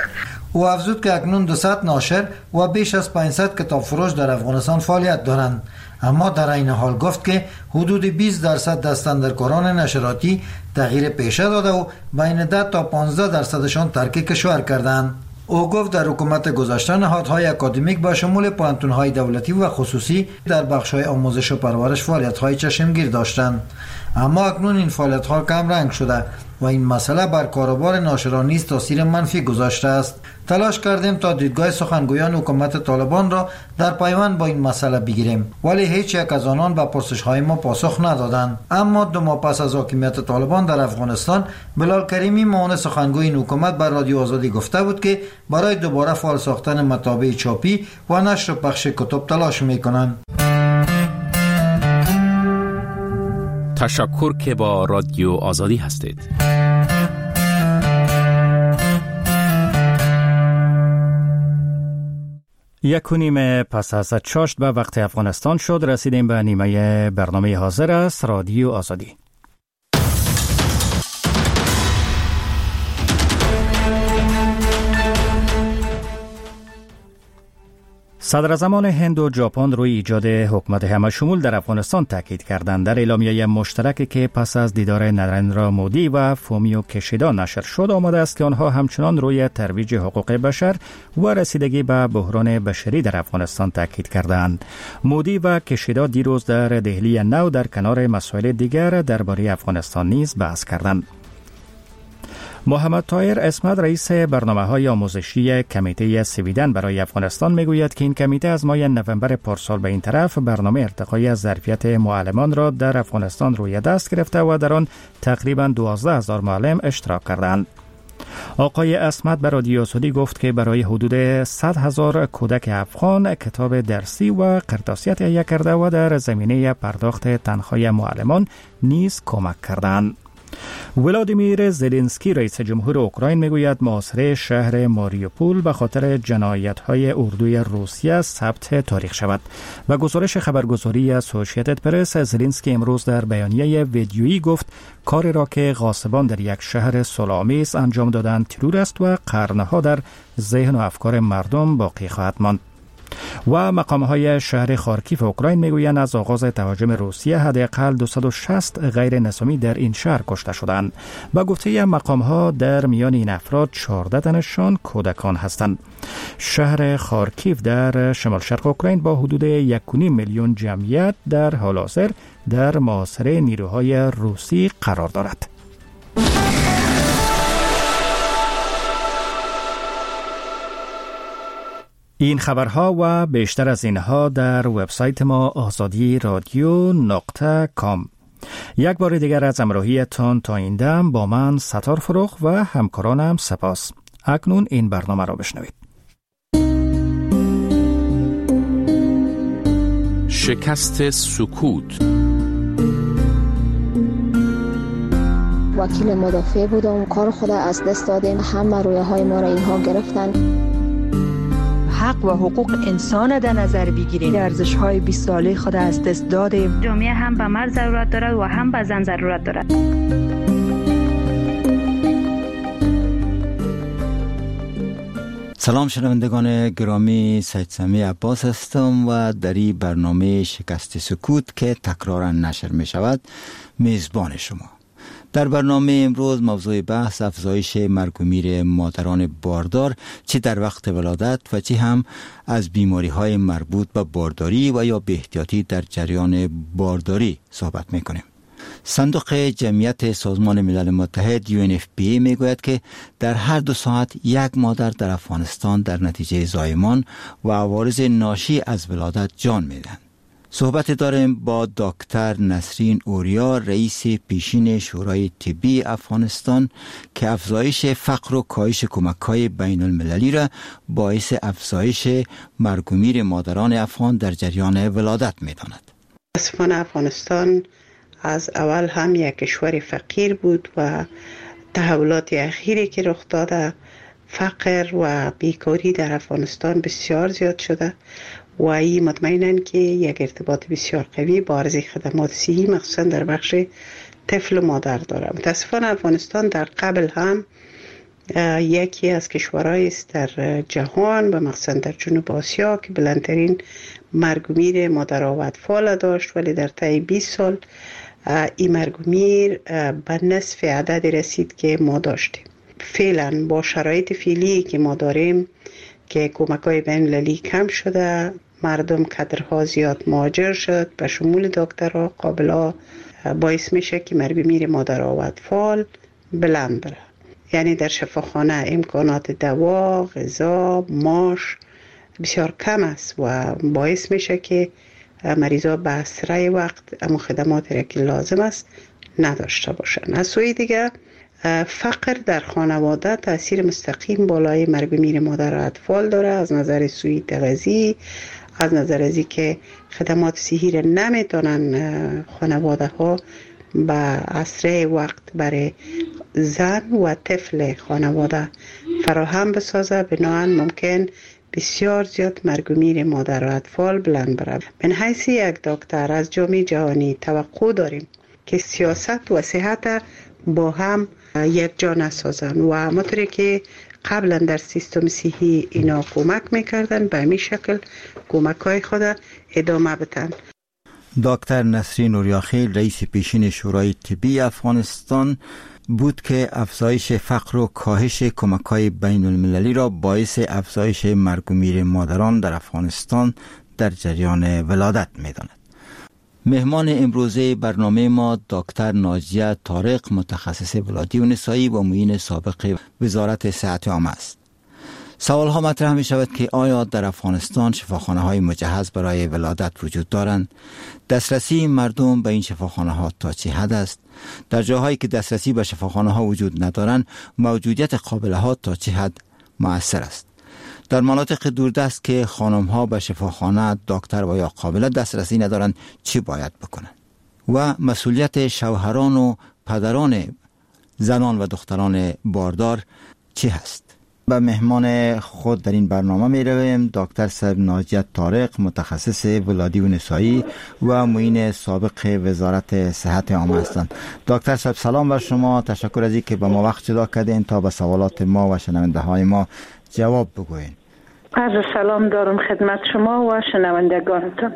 Speaker 17: او افزود که اکنون دویست ناشر و بیش از پانصد کتاب فروش در افغانستان فعالیت دارند، اما در این حال گفت که حدود بیست درصد دستاندرکاران نشراتی تغییر پیشه داده و بین ده تا پانزده درصدشان ترک کشور کردند. او گفت در حکومت گذشته نهادهای اکادمیک با شمول پانتون‌های دولتی و خصوصی در بخش‌های آموزش و پرورش فعالیت‌های چشمگیر داشتند، اما اکنون این فعالیت‌ها کم رنگ شده و این مسئله بر کاروبار ناشران نیز تاثیر منفی گذاشته است. تلاش کردیم تا دیدگاه سخنگویان حکومت طالبان را در پیوند با این مسئله بگیریم، ولی هیچ یک از آنان به پرسش‌های ما پاسخ ندادند. اما دو ماه پس از حاکمیت طالبان در افغانستان، بلال کریمی معاون سخنگوی این حکومت بر رادیو آزادی گفته بود که برای دوباره فعال ساختن مطابع چاپی و نشر و پخش کتب تلاش می‌کنند.
Speaker 14: تشکر که با رادیو آزادی هستید.
Speaker 2: یک و نیم پس از چاشت به وقت افغانستان شد. رسیدیم به نیمه برنامه حاضر است رادیو آزادی. صدراعظمان هند و ژاپن روی ایجاد حکومت همه‌شمول در افغانستان تاکید کردند. در اعلامیه مشترکی که پس از دیدار نریندرا مودی و فومیو کشیدا نشر شد آمده است که آنها همچنان روی ترویج حقوق بشر و رسیدگی به بحران بشری در افغانستان تاکید کردند. مودی و کشیدا دیروز در دهلی نو در کنار مسائل دیگر درباره افغانستان نیز بحث کردند. محمد طاهر اسمت رئیس برنامه‌های آموزشی کمیته سویدن برای افغانستان میگوید که این کمیته از ماه نوامبر پارسال به این طرف برنامه ارتقای ظرفیت معلمان را در افغانستان روی دست گرفته و در آن تقریباً دوازده هزار معلم اشتراک کردند. آقای اسمت به رادیو آزادی گفت که برای حدود صد هزار کودک افغان کتاب درسی و قرطاسیه تهیه کرده و در زمینه پرداخت تنخواه معلمان نیز کمک کردند. ولادیمیر زلنسکی رئیس جمهور اوکراین میگوید محاصره شهر ماریوپول به خاطر جنایت‌های اردوی روسیه ثبت تاریخ شود. و گزارش خبرگزاری اسوسییتد پرس، زلنسکی امروز در بیانیه ویدیویی گفت کاری را که غاصبان در یک شهر صلح‌آمیز انجام دادند ترور است و قرنها در ذهن و افکار مردم باقی خواهد ماند. و مقام‌های شهر خارکیف اوکراین میگویند از آغاز تهاجم روسیه حداقل دویست و شصت غیر نظامی در این شهر کشته شدند. با گفته مقام‌ها در میان این افراد چهارده تنشان کودکان هستند. شهر خارکیف در شمال شرق اوکراین با حدود یک و نیم میلیون جمعیت در حال حاضر در محاصره نیروهای روسی قرار دارد. این خبرها و بیشتر از اینها در وبسایت ما آزادی رادیو نقطه کام. یک بار دیگر از همراهیتان تا این دم با من ستار فروغ و همکارانم سپاس. اکنون این برنامه را بشنوید.
Speaker 14: شکست سکوت.
Speaker 7: وکیل مدافع بودم، کار خود از دست دادیم، همه رویه های ما را اینها گرفتن.
Speaker 22: حق و حقوق انسان در نظر بگیریم. ارزش های بیست ساله خود از دست دادیم.
Speaker 23: جامعه هم به مرد ضرورت دارد و هم به زن ضرورت دارد.
Speaker 5: سلام شنوندگان گرامی، سید سمی عباس هستم و در این برنامه شکست سکوت که تکرارا نشر می شود میزبان شما. در برنامه امروز موضوع بحث افزایش مرگ و میر مادران باردار، چه در وقت ولادت و چه هم از بیماری های مربوط به بارداری و یا بی احتیاطی در جریان بارداری صحبت میکنیم. صندوق جمعیت سازمان ملل متحد یو ان اف پی ای میگوید که در هر دو ساعت یک مادر در افغانستان در نتیجه زایمان و عوارض ناشی از ولادت جان میدن. صحبت داریم با دکتر نسرین اوریا، رئیس پیشین شورای طبی افغانستان، که افزایش فقر و کاهش کمک‌های بین المللی را باعث افزایش مرگ و میر مادران افغان در جریان ولادت می‌داند.
Speaker 24: متاسفانه افغانستان از اول هم یک کشور فقیر بود و تحولات اخیری که رخ داده، فقر و بیکاری در افغانستان بسیار زیاد شده و این مطمئنن که یک ارتباط بسیار قوی با عرضه خدمات صحی مخصوصا در بخش طفل و مادر داره. متاسفانه افغانستان در قبل هم یکی از کشورهایی است در جهان و مخصوصا در جنوب آسیا که بلندترین مرگ و میر مادر و اطفال داشت، ولی در طی بیست سال این مرگ و میر به نصف عدد رسید که ما داشتیم. فعلا با شرایط فعلی که ما داریم که کمک‌های بین‌المللی کم شده، مردم کادرها زیاد مهاجر شد به شمول دکترها، قابلا، باعث میشه که مرگ و میر مادر و اطفال بلند بره. یعنی در شفاخانه امکانات دوا، غذا، ماش بسیار کم است و باعث میشه که مریضا به اسرع وقت اما خدمات را که لازم است نداشته باشند. از سوی دیگه فقر در خانواده تاثیر مستقیم بالای مرگ و میر مادر و اطفال داره، از نظر سوی تغذیه، از نظر از که خدمات صحی را نمیتونن خانواده ها به اسرع وقت برای زن و طفل خانواده فراهم بسازه، بنابراین ممکن بسیار زیاد مرگ و میر مادر و اطفال بلند بره. من حیث یک دکتر از جامعه جهانی توقع داریم که سیاست و صحت با هم یک جا نسازن و همونطوری که قبلا در سیستم صحی اینا کمک میکردن به همین شکل کمک های خود ادامه بدن.
Speaker 5: دکتر نسرین نوریاخیل رئیس پیشین شورای طبی افغانستان بود که افزایش فقر و کاهش کمک‌های بین المللی را باعث افزایش مرگ و میر مادران در افغانستان در جریان ولادت می‌داند. مهمان امروزه برنامه ما دکتر ناجیه طارق، متخصص ولادی و نسایی و معین سابق وزارت صحت عامه است. سوال ها مطرح می شود که آیا در افغانستان شفاخانه های مجهز برای ولادت وجود دارند؟ دسترسی مردم به این شفاخانه ها تا چه حد است؟ در جاهایی که دسترسی به شفاخانه ها وجود ندارند، موجودیت قابله ها تا چه حد مؤثر است؟ در مناطق دوردست که خانم ها به شفاخانه، دکتر و یا قابله دسترسی ندارند، چی باید بکنند؟ و مسئولیت شوهران و پدران زنان و دختران باردار چی هست؟ به مهمان خود در این برنامه می رویم. دکتر صاحب ناجیه طارق، متخصص ولادی و نسایی و معین سابق وزارت صحت عامه هستند. دکتر صاحب سلام بر شما، تشکر از اینکه به ما وقت جدا کردین تا به سوالات ما و شنونده های ما جواب بگوین.
Speaker 22: عرض سلام دارم خدمت شما و شنوندگانتان.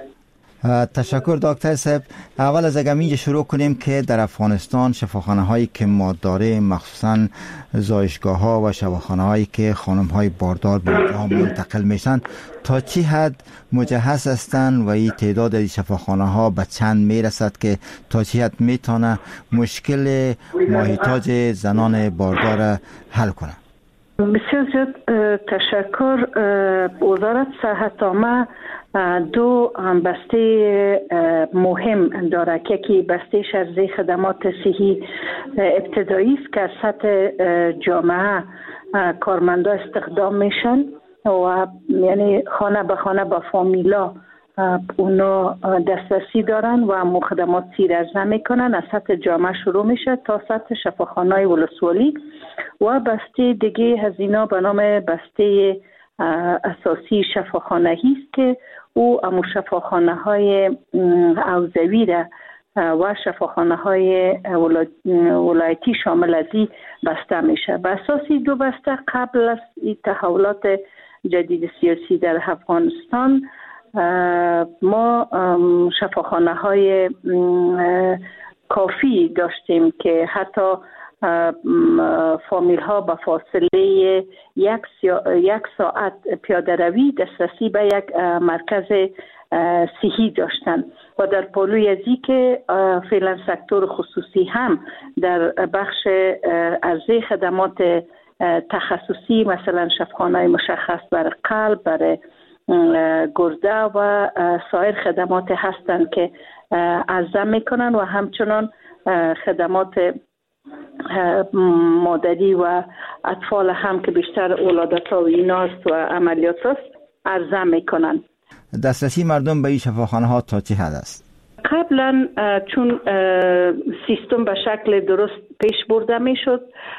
Speaker 5: تشکر دکتر صاحب. اول از اگه شروع کنیم که در افغانستان شفاخانه هایی که ما داره، مخصوصا زایشگاه ها و شفاخانه هایی که خانم های باردار به اونجا منتقل میشن تا چی حد مجهز هستند و این تعداد از شفاخانه ها به چند میرسد که تا چی حد میتونه مشکل ماهیتاج زنان باردار حل کنه؟
Speaker 22: بسیار زیاد تشکر. وزارت صحت عامه دو بسته مهم داره که یکی بستهش از خدمات صحی ابتدایی است که از سطح جامعه کارمندا استخدام میشن و یعنی خانه به خانه با فامیلا اونا دسترسی دارن و همون خدمات سیرزنه میکنن. از سطح جامعه شروع میشه تا سطح شفاخانه‌های ولسوالی و بسته دیگه از اینا به نام بسته اساسی شفاخانه‌ای است که او امو شفاخانه های حوزوی را و شفاخانه های ولایتی شامل از این بسته میشه. به اساسی دو بسته قبل از این تحولات جدید سیاسی در افغانستان ما شفاخانه های کافی داشتیم که حتی فامیل ها به فاصله یک, یک ساعت پیاده روی دسترسی به یک مرکز صحی داشتن و در پالوی ازی که فعلا سکتور خصوصی هم در بخش عرضه خدمات تخصصی مثلا شفاخانه مشخص برای قلب، برای گرده و سایر خدمات هستند که عرضه میکنن و همچنان خدمات مادری و اطفال هم که بیشتر ولادت ها و ایناست و عملیات است عرضه میکنن.
Speaker 5: دسترسی مردم به این شفاخانه ها تا چه حد است؟
Speaker 22: قبلا چون سیستم به شکل درست پیش برده می شد،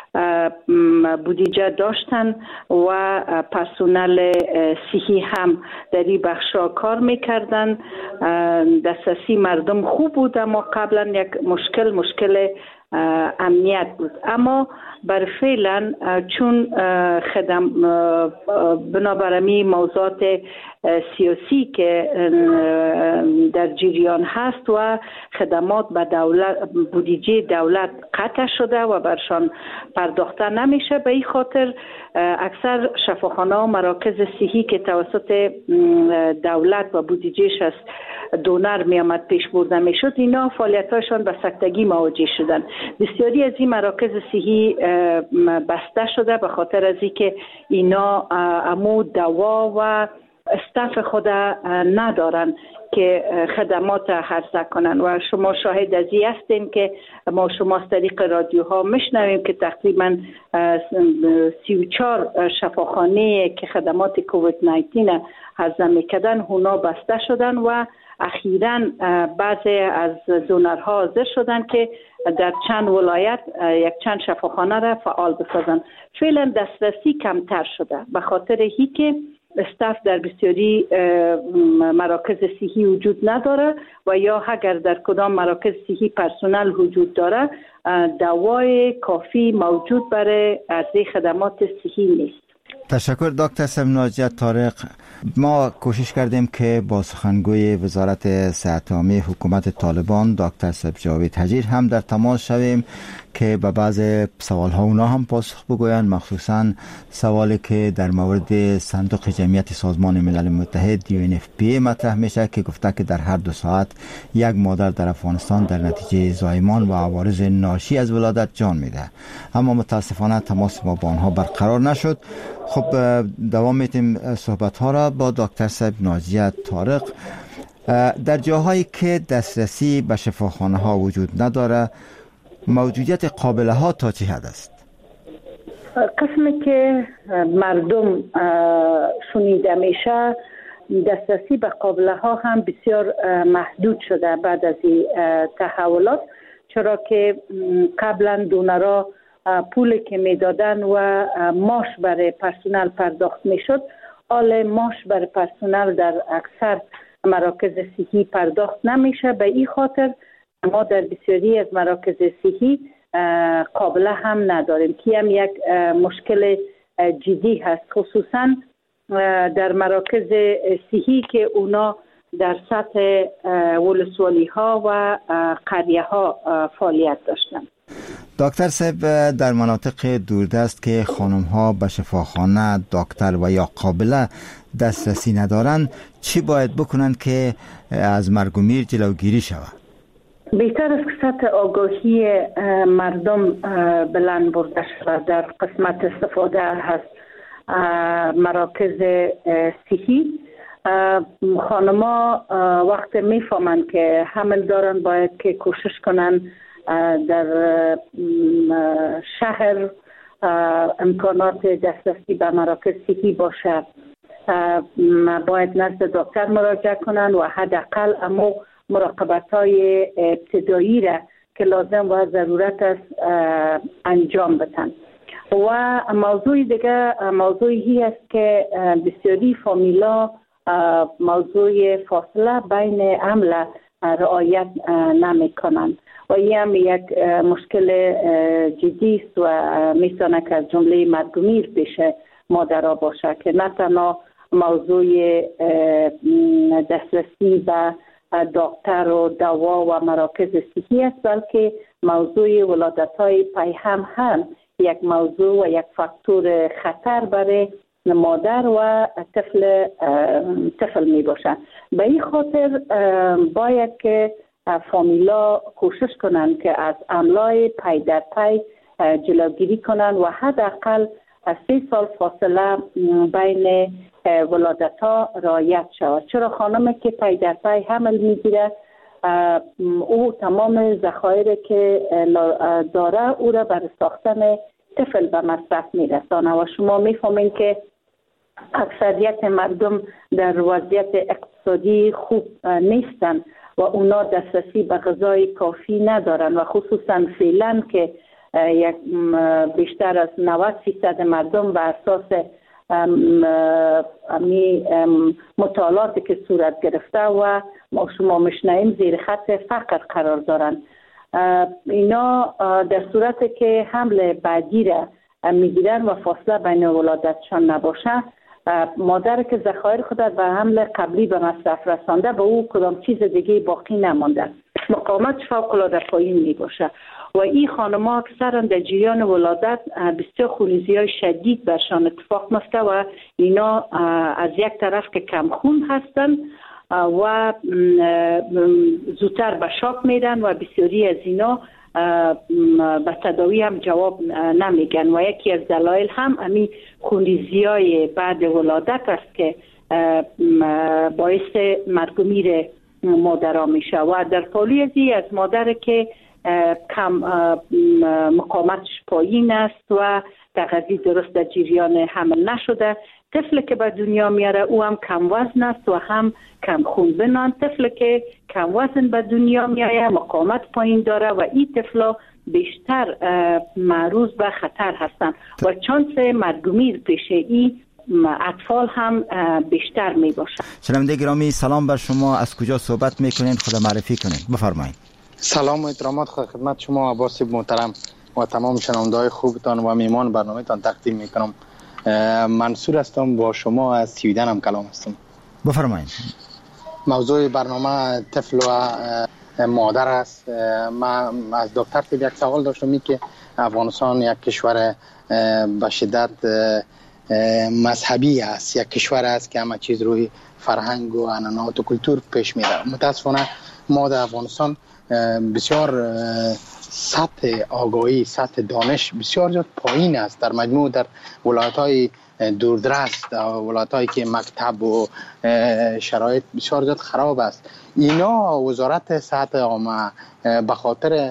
Speaker 22: بودجه داشتن و پرسنل صحی هم در این بخشا کار میکردن، دسترسی مردم خوب بود، اما قبلا یک مشکل مشکل امنیت بود. اما بر فعلا چون خدم بنابراین موضوعات سیاسی که در جریان هست و خدمات به دولت بودجه دولت قطع شده و برشان پرداخته نمیشه، به این خاطر اکثر شفاخانه و مراکز صحی که توسط دولت و بودجهش از دونر می آمد پیش برده می شد، اینا فعالیتاشان به سکتگی مواجه شدن. بسیاری از این مراکز صحی بسته شده به خاطر از اینکه اینا امو دوا و استاف خود ندارن که خدمات عرضه کنن و شما شاهد از این هستین که ما شما از طریق رادیوها میشنویم که تقریبا سی و چهار شفاخانه که خدمات کووید نوزده عرضه میکردن اونا بسته شدن و اخیراً بعضی از دونرها حاضر شدن که در چند ولایت یک چند شفاخانه را فعال بسازن. فعلا دسترسی کمتر شده به خاطر هی که استاف در بسیاری مراکز صحی وجود نداره و یا اگر در کدام مراکز صحی پرسنل وجود داره دوای کافی موجود برای عرضه خدمات صحی نیست.
Speaker 5: تشکر دکتر صاحب ناجیه طارق. ما کوشش کردیم که با سخنگوی وزارت صحت عامه حکومت طالبان دکتر صاحب جاوید حجیر هم در تماس شویم که به بعض سوال ها اونا هم پاسخ بگویند، مخصوصا سوالی که در مورد صندوق جمعیت سازمان ملل متحد یو ان اف پی مطرح میشه که گفته که در هر دو ساعت یک مادر در افغانستان در نتیجه زایمان و عوارض ناشی از ولادت جان میده، اما متاسفانه تماس ما با آنها برقرار نشد. خب دوام میتیم صحبت ها را با دکتر صاحب ناجیه طارق. در جاهایی که دسترسی به شفاخانه ها وجود نداره، موجودیت قابله ها تا چه حد است؟
Speaker 22: قسمی که مردم شنیده میشه دسترسی به قابله ها هم بسیار محدود شده بعد از این تحولات، چرا که قبلا دونرها پولی که میدادن و ماش برای پرسنل پرداخت میشد، حال ماش برای پرسنل در اکثر مراکز صحی پرداخت نمیشه. به این خاطر ما در بسیاری از مراکز صحی قابله هم نداریم که هم یک مشکل جدی هست، خصوصا در مراکز صحی که اونا در سطح ولسوالی ها و قریه ها فعالیت داشتن.
Speaker 5: دکتر صاحب، در مناطق دوردست که خانم ها به شفاخانه، دکتر و یا قابله دسترسی ندارند، چی باید بکنند که از مرگ و میر جلوگیری شود؟
Speaker 22: بهتر است که سطح آگاهی مردم بلند برده شود. در قسمت استفاده از مراکز صحی، خانما وقت میفهمند که حمل دارن باید که کوشش کنن در شهر امکانات دسترسی به مراکز صحی باشه، باید نزد دکتر مراجعه کنن و حداقل اما مراقبت های ابتدایی را که لازم و ضرورت است انجام بدن. و موضوع دیگه موضوعی است که بسیاری فامیلا موضوع فاصله بین عمل رعایت نمی کنند و این هم یک مشکل جدی است و میتونه که از جمله مرگ و میر پیش مادرها باشه که نه تنها موضوع دسترسی به دکتر و دوا و مراکز صحی است، بلکه موضوع ولادت‌های پیهم هم یک موضوع و یک فاکتور خطر برای مادر و طفل طفل می باشه. به این خاطر باید که فامیلا کوشش کنند که از حملای پی در پی جلوگیری کنند و حداقل از سه سال فاصله بین ولادت ها رعایت شود، چرا خانمی که پی در پی حمل میگیره او تمام ذخایر که داره او را برای ساختن طفل به مصرف میرسانه و شما میفهمین که اکثریت مردم در وضعیت اقتصادی خوب نیستن و اونا دسترسی به غذای کافی ندارن و خصوصا فعلا که یک بیشتر از نود فیصد مردم بر اساس مطالعاتی که صورت گرفته و ما شما مشنیم زیر خط فقر قرار دارن. اینا در صورتی که حمل بعدی را میگیرن و فاصله بین ولادتشان نباشه، مادر که ذخایر خود به حمل قبلی به مصرف رسانده به او کدام چیز دیگه باقی نمانده، مقاومت فوق العاده پایین می باشه و این خانم ها اکثرا در جریان ولادت بسیار خونریزی های شدید برشان اتفاق میفته و اینا از یک طرف که کم خون هستن و زودتر به شاک میرن و بسیاری از اینا به تداوی هم جواب نمیگن و یکی از دلایل هم همین خونریزی های بعد ولادت است که باعث مرگ و میر مادرها میشه و در پالیزی از مادر که کم مقاومتش پایین است و تغذیه درست در جریان حمل نشده، طفل که به دنیا میاره او هم کم وزن است و هم کم خون بنان. طفل که کم وزن به دنیا میاره مقاومت پایین داره و این طفلا بیشتر معرض به خطر هستند و چانس مرگ و میر پیش این اطفال هم بیشتر می باشه.
Speaker 5: شنونده گرامی سلام بر شما، از کجا صحبت میکنین؟ خدا معرفی کنین، بفرمایید.
Speaker 3: سلام و احترامات خدمت شما عباس محترم و تمام شنونده‌های خوبتان و میهمان برنامه تان تقدیم میکنم. منصور هستم، با شما از سویدن هم کلام هستم.
Speaker 5: بفرمایید.
Speaker 3: موضوع برنامه طفل و مادر است. من از دکتر طب یک سوال داشتم، این که افغانستان یک کشور به شدت مذهبی است، یک کشور است که همه چیز روی فرهنگ و عنعنات و کلتور پیش میره. متاسفانه ما در افغانستان بسیار سطح آگاهی، سطح دانش بسیار زیاد پایین است. در مجموع در ولایت‌های دوردست، ولایت‌هایی که مکتب و شرایط بسیار زیاد خراب است، اینا وزارت صحت عامه به خاطر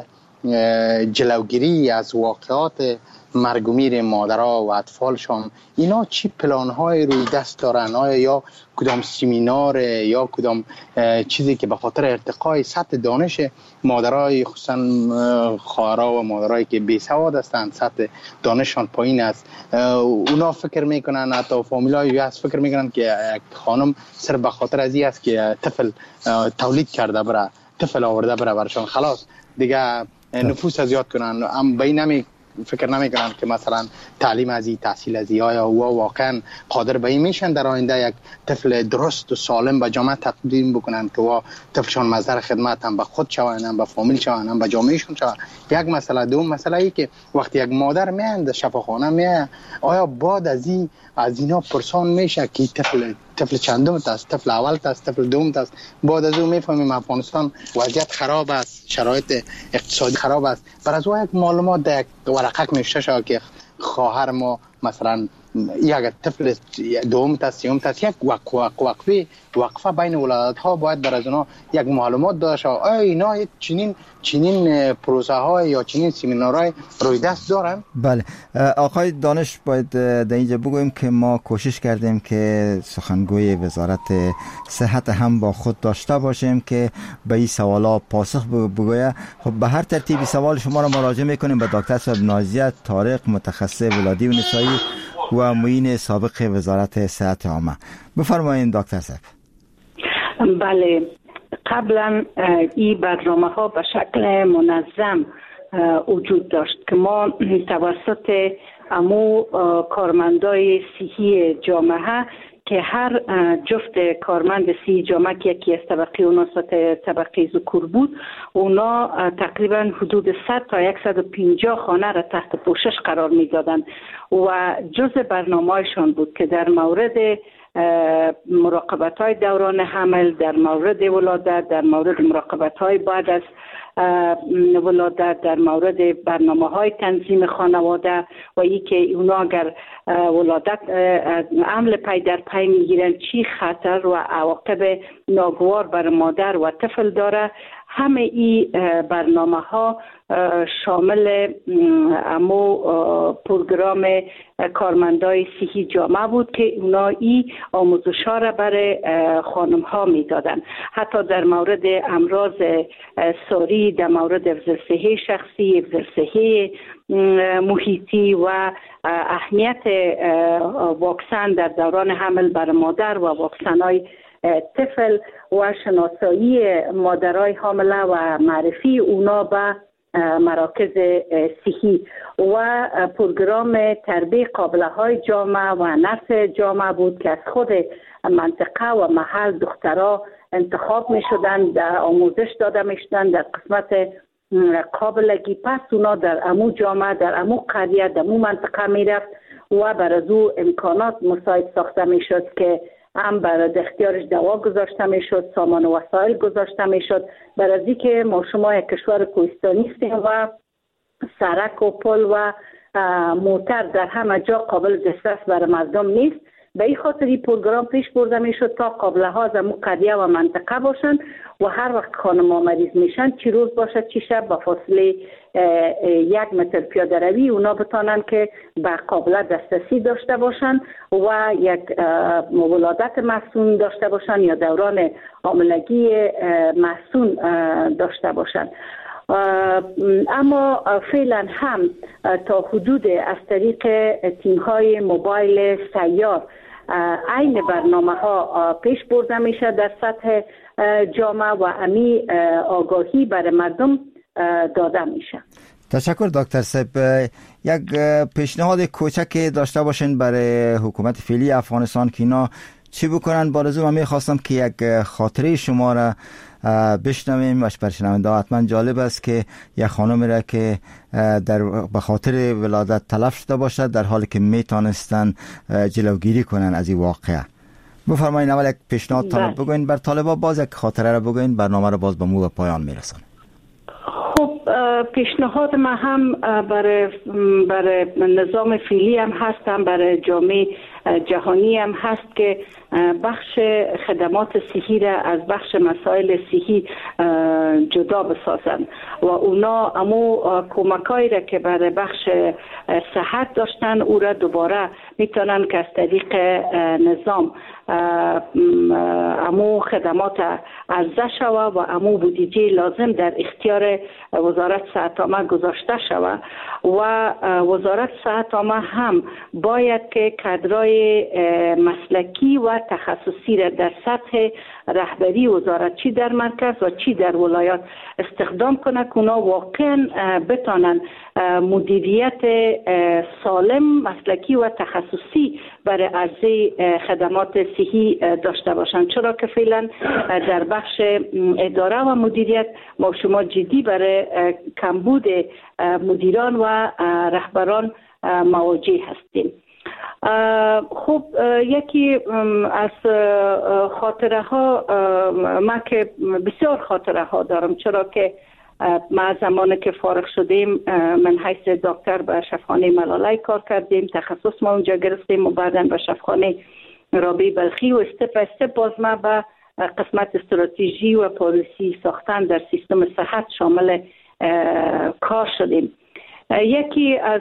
Speaker 3: جلوگیری از واقعات مرگ و میر مادرها و اطفالشان اینا چی پلان‌های روی دست دارن؟ آیا یا کدام سمینار یا کدام چیزی که به خاطر ارتقای سطح دانش مادرای خصوصا خواهرها و مادرایی که بی سواد هستند، سطح دانششان پایین است، اونا فکر میکنن، حتی فامیلای هست فکر میکنن که یک خانم صرف به خاطر از این است که طفل تولید کرده بره، طفل آورده بره برشان، خلاص دیگه نفوس زیاد کنن. هم به این نمی فکر نمیکنن که مثلا تعلیم از این، تحصیل از این، آیا و واقعا قادر به این میشن در آینده یک طفل درست و سالم به جامعه تقدیم بکنن که وا طفلشان مصدر خدمت هم به خود شوند، هم به فامیل شوند، هم به جامعهشون شوند. یک مسئله. دوم مسئله ای که وقتی یک مادر میاد شفاخانه میاد، آیا بعد از این از اینا پرسان میشه که طفل طفل چندم است، طفل اول است، طفل دوم است؟ بعد از اون میفهمیم افغانستان وضعیت خراب است، شرایط اقتصادی خراب است. بر از یک معلومات در یک ورقه نوشته شد که خواهر ما مثلا یک طفل دوم است، سوم است، یک وقفه وقفه بین ولادت ها باید بر از اونها یک معلومات داده شد. آیا اینا چنین چنین پروسه های یا چنین سمینارهای روی دست دارن؟
Speaker 5: بله آقای دانش، باید در اینجا بگویم که ما کوشش کردیم که سخنگوی وزارت صحت هم با خود داشته باشیم که به این سوالا پاسخ بگویه. خب به هر ترتیبی سوال شما را مراجعه میکنیم به دکتر صاحب نازیه طارق، متخصص ولادی و نسایی و معین سابق وزارت صحت عامه. بفرمایید دکتر صاحب.
Speaker 22: بله، قبلا این برنامه ها به شکل منظم وجود داشت که ما توسط امو کارمندای صحی جامعه که هر جفت کارمند صحی جامعه که یکی از طبقه اونا طبقه ذکور بود، اونا تقریبا حدود صد تا صد و پنجاه خانه را تحت پوشش قرار می دادن و جزء برنامه‌شان بود که در مورد مراقبت های دوران حمل، در مورد ولادت، در مورد مراقبت های بعد از ولادت، در مورد برنامه های تنظیم خانواده و ای که اونا اگر ولادت حمل پی در پی میگیرن چی خطر و عواقب ناگوار بر مادر و طفل داره. همه این برنامه ها شامل امو پروگرام کارمندای صحی جامعه بود که اونا این آموزش ها را برای خانم ها می دادن. حتی در مورد امراض ساری، در مورد افزار صحی شخصی، افزار صحی محیطی و اهمیت واکسن در دوران حمل بر مادر و واکسن های طفل و شناسایی مادرای حامله و معرفی اونا به مراکز صحی و پروگرام تربیت قابله های جامعه و نرس جامعه بود که از خود منطقه و محل دخترها انتخاب می شدند، آموزش داده می شدند در قسمت قابلگی. پس اونا در امو جامعه، در امو قریه، در امو منطقه می رفت و بر از او امکانات مساعد ساخته می شد که هم برای اختیارش دوا گذاشته می شد، سامان و وسایل گذاشته می شد. بر از این که ما شما یک کشور کوهستانی هستیم و سرک و پل و موتر در همه جا قابل دسترس برای مردم نیست. به این خاطر این پروگرام پیش برده می شد تا قابله ها از امو قریه و منطقه باشند و هر وقت خانم ها مریض میشن، چی روز باشد چی شب، با فاصله یک متر پیاده روی اونا بتانن که به قابله دسترسی داشته باشن و یک ولادت مسون داشته باشن یا دوران حاملگی مسون داشته باشن. اما فعلا هم تا حدود از طریق تیم های موبایل سیار عین برنامه ها پیش برده میشه در سطح جامعه و امی آگاهی برای مردم داده میشه.
Speaker 5: تشکر دکتر صاحب. یک پیشنهاد کوچک داشته باشین برای حکومت فعلی افغانستان که اینا چی بکنن؟ بارزو من میخواستم که یک خاطره شما را بشنویم و برای شنونده حتما جالب است که یک خانم را که در به خاطر ولادت تلف شده باشد در حالی که میتونستن جلوگیری کنن از این واقعه. بفرمایید اول یک پیشنهاد طالب بگوین بر طالبا، باز یک خاطره را بگوین، برنامه را باز به مو و پایان میرسن.
Speaker 22: خب پیشنهاد ما هم برای برای نظام فعلی هم هستم، برای جامعه جهانی هم هست که بخش خدمات صحی را از بخش مسائل صحی جدا بسازن و اونا امو کمکایی را که برای بخش صحت داشتن او را دوباره میتونن که از طریق نظام امو خدمات عرضه شوه و امو بودجه لازم در اختیار وزارت صحت عامه گذاشته شوه و وزارت صحت عامه هم باید که کادرای مسلکی و تخصصی را در سطح رهبری وزارت چی در مرکز و چی در ولایات استخدام کنه که اونا واقعا بتانن مدیریت سالم، مسلکی و تخصصی برای عرضه خدمات صحی داشته باشند، چرا که فعلا در بخش اداره و مدیریت ما شما جدی برای کمبود مدیران و رهبران مواجه هستیم. خب یکی از خاطره ها، من که بسیار خاطره ها دارم، چرا که ما زمانی که فارغ شدیم من حیث دکتر به شفاخانه ملالای کار کردیم، تخصص ما اونجا گرفتیم و بعداً به شفاخانه رابعه بلخی و استپ استپ باز ما به قسمت استراتژی و پالیسی ساختن در سیستم صحت شامل کار شدیم. یکی از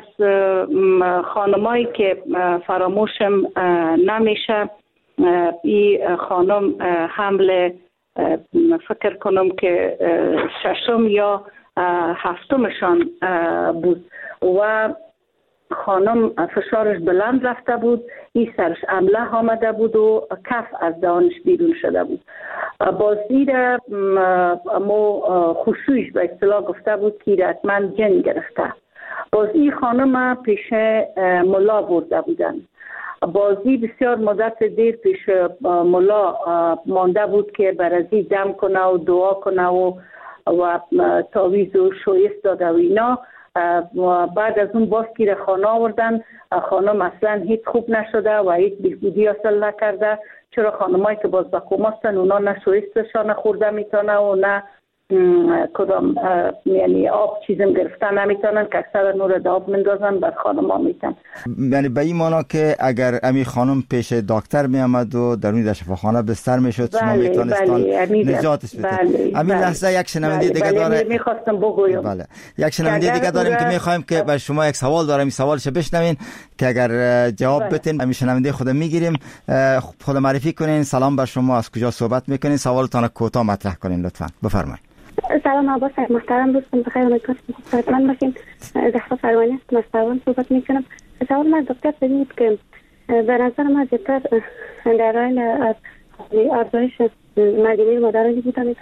Speaker 22: خانمایی که فراموشم نمیشه، این خانم حمل فکر کنم که ششم یا هفتمشان بود و خانم فشارش بلند رفته بود، این سرش عمله آمده بود و کف از دهانش بیرون شده بود. بازی را مو خشویش به اصطلاح گفته بود که حتما جن گرفته. بازی خانم پیش ملا برده بودن. بازی بسیار مدت دیر پیش ملا مانده بود که برازی دم کنه و دعا کنه و و تاویز و شویست داده و اینا. و بعد از اون باز که خانه آوردن، خانم اصلا هیچ خوب نشده و هیچ بهبودی حاصل نکرده، چرا خانمایی که باز با کوماستن اونا نه شویستشان خورده میتونه و نه کدام یعنی آب چیزم گرفتن نمیتونن که اکثر نور داب مندازن بر خانم ها میتن.
Speaker 5: یعنی به این مانا که اگر امی خانم پیش دکتر می آمد و در اون شفاخانه بستر میشد شما میتونستان نجاتش بدید. بله، امی لحظه یک شنونده دیگه
Speaker 22: بله،
Speaker 5: داره
Speaker 22: میخواستم بگویم.
Speaker 5: بله. یک شنونده دیگه داریم که میخوایم که بر شما یک سوال دارم، این سوالش بشنوین که اگر جواب بدین امی شنونده خود میگیریم. خود معرفی کنین، سلام بر شما، از کجا صحبت میکنین، سوالتان کوتاه مطرح کنین لطفا. بفرمایید.
Speaker 8: سلام عباس محترم دوستان، بخیر امیدوارم که صحتمند باشین. زهرا فرمانی هستم، از تهران صحبت میکنم. سوال من دکتر بود که به نظر من زیادتر در این از افزایش مدینه مادرانی بوده میتونه که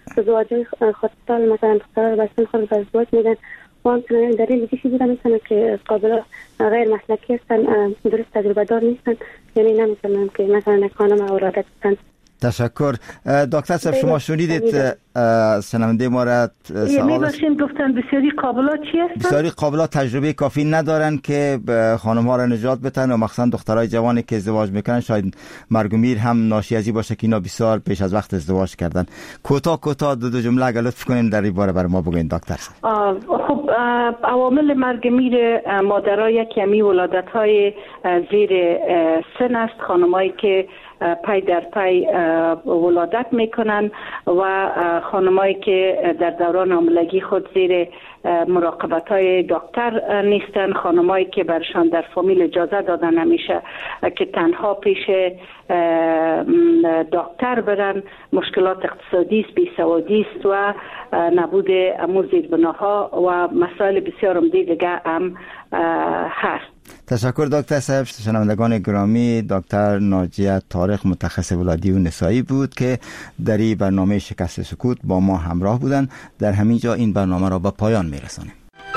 Speaker 8: ازدواج خودسال مثلا دخترها بستن خود به ازدواج میدن و همچنان دلیل دیگه بوده میتونه که قابل غیر مسلکی هستن، درست تجربه دار نیستن، یعنی نمیتونن که مثلا خانم اولادت هستن.
Speaker 5: تشکر. دکتر صاحب شما شنیدید شنونده ما را
Speaker 22: سوال باشین گفتن بسیاری قابلات چی هستن؟
Speaker 5: بسیاری قابلات تجربه کافی ندارن که خانم ها را نجات بدن و مخصوصا دخترای جوانی که ازدواج میکنن شاید مرگ و میر هم ناشی از این باشه که اینا بسیار پیش از وقت ازدواج کردن. کوتاه کوتاه دو دو جمله اگر لطف کنین در این باره بر ما بگوین دکتر.
Speaker 22: خب عوامل مرگ میر مادرای کمی ولادت های زیر سن است، خانمایی که پای در پای ولادت میکنن و خانمایی که در دوران حاملگی خود زیر مراقبت های دکتر نیستن، خانمایی که برشان در فامیل اجازه داده نمیشه که تنها پیش دکتر برن، مشکلات اقتصادی است، بیسوادی است و نبود امور زیربناها و مسائل بسیار عمده دیگه هم هست.
Speaker 5: تشکر دکتر صاحب. شنوندگان گرامی، دکتر ناجیه طارق متخصص ولادی و نسایی بود که در این برنامه شکست سکوت با ما همراه بودند. در همین جا این برنامه را به پایان میرسانیم.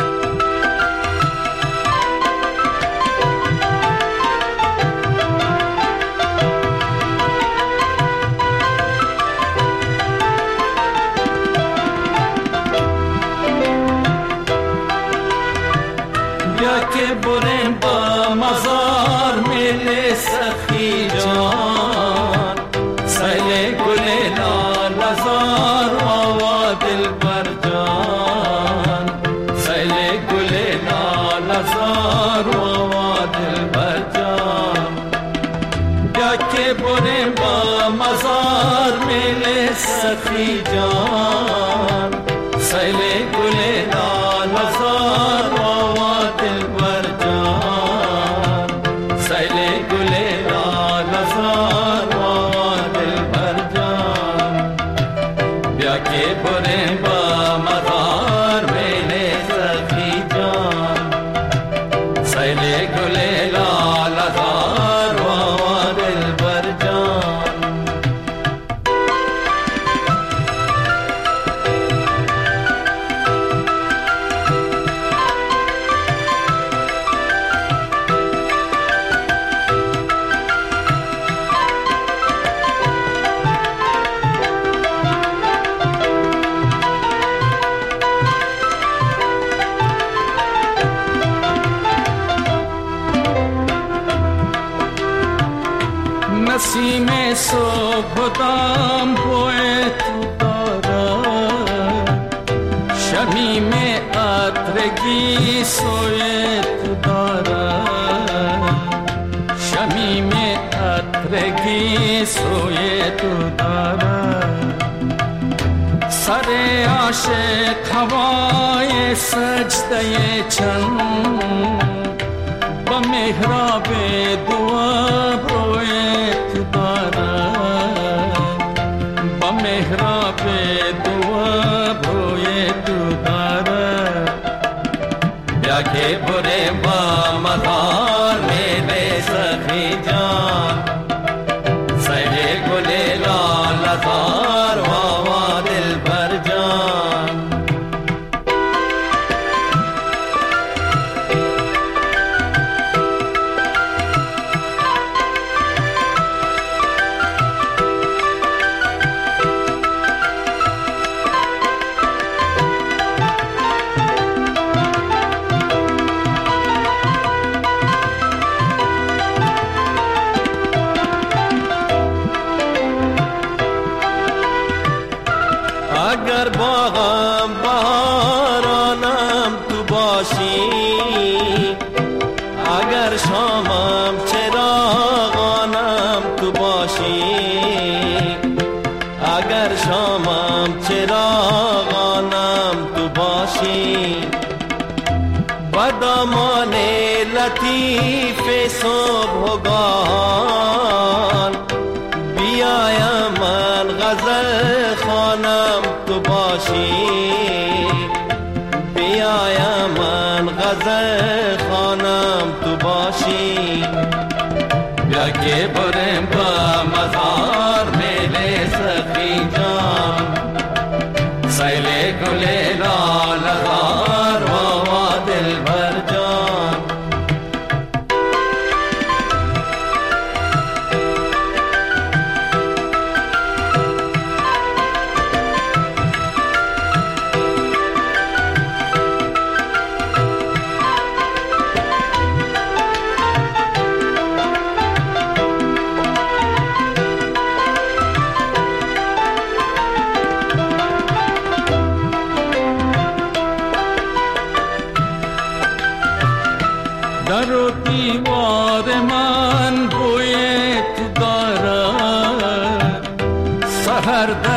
Speaker 9: بریم با مزار میل سخی جان، سیل گل لال زار و دل بر جان، سیل گل لال زار و دل بر جان. یا که بریم با مزار میل سخی جان، سیل گل لال زار نسیم صبح دام بوی تو دارد، شمیم عطرگی سوی تو دارد، شمیم عطرگی سوی تو دارد. سر عاشق هوای سجده چند، با محراب دعا بروی تو دارد، با محراب دعا بروی تو دارد. بیا که بره با مدار میل سخی جان، سیل گل لال زار و دل بر جان. اگر باغم بهارانم تو باشی، اگر شامم چراغانم تو باشی، اگر شامم چراغانم تو باشی. با دامان لطیف صبحگاهان بیایم من غزل خوانم تو باشی، بیایم من غزل خوانم تو باشی. بیا که بریم با مزار میل سخی جان، در و دیوار من بوی تو دارد سحر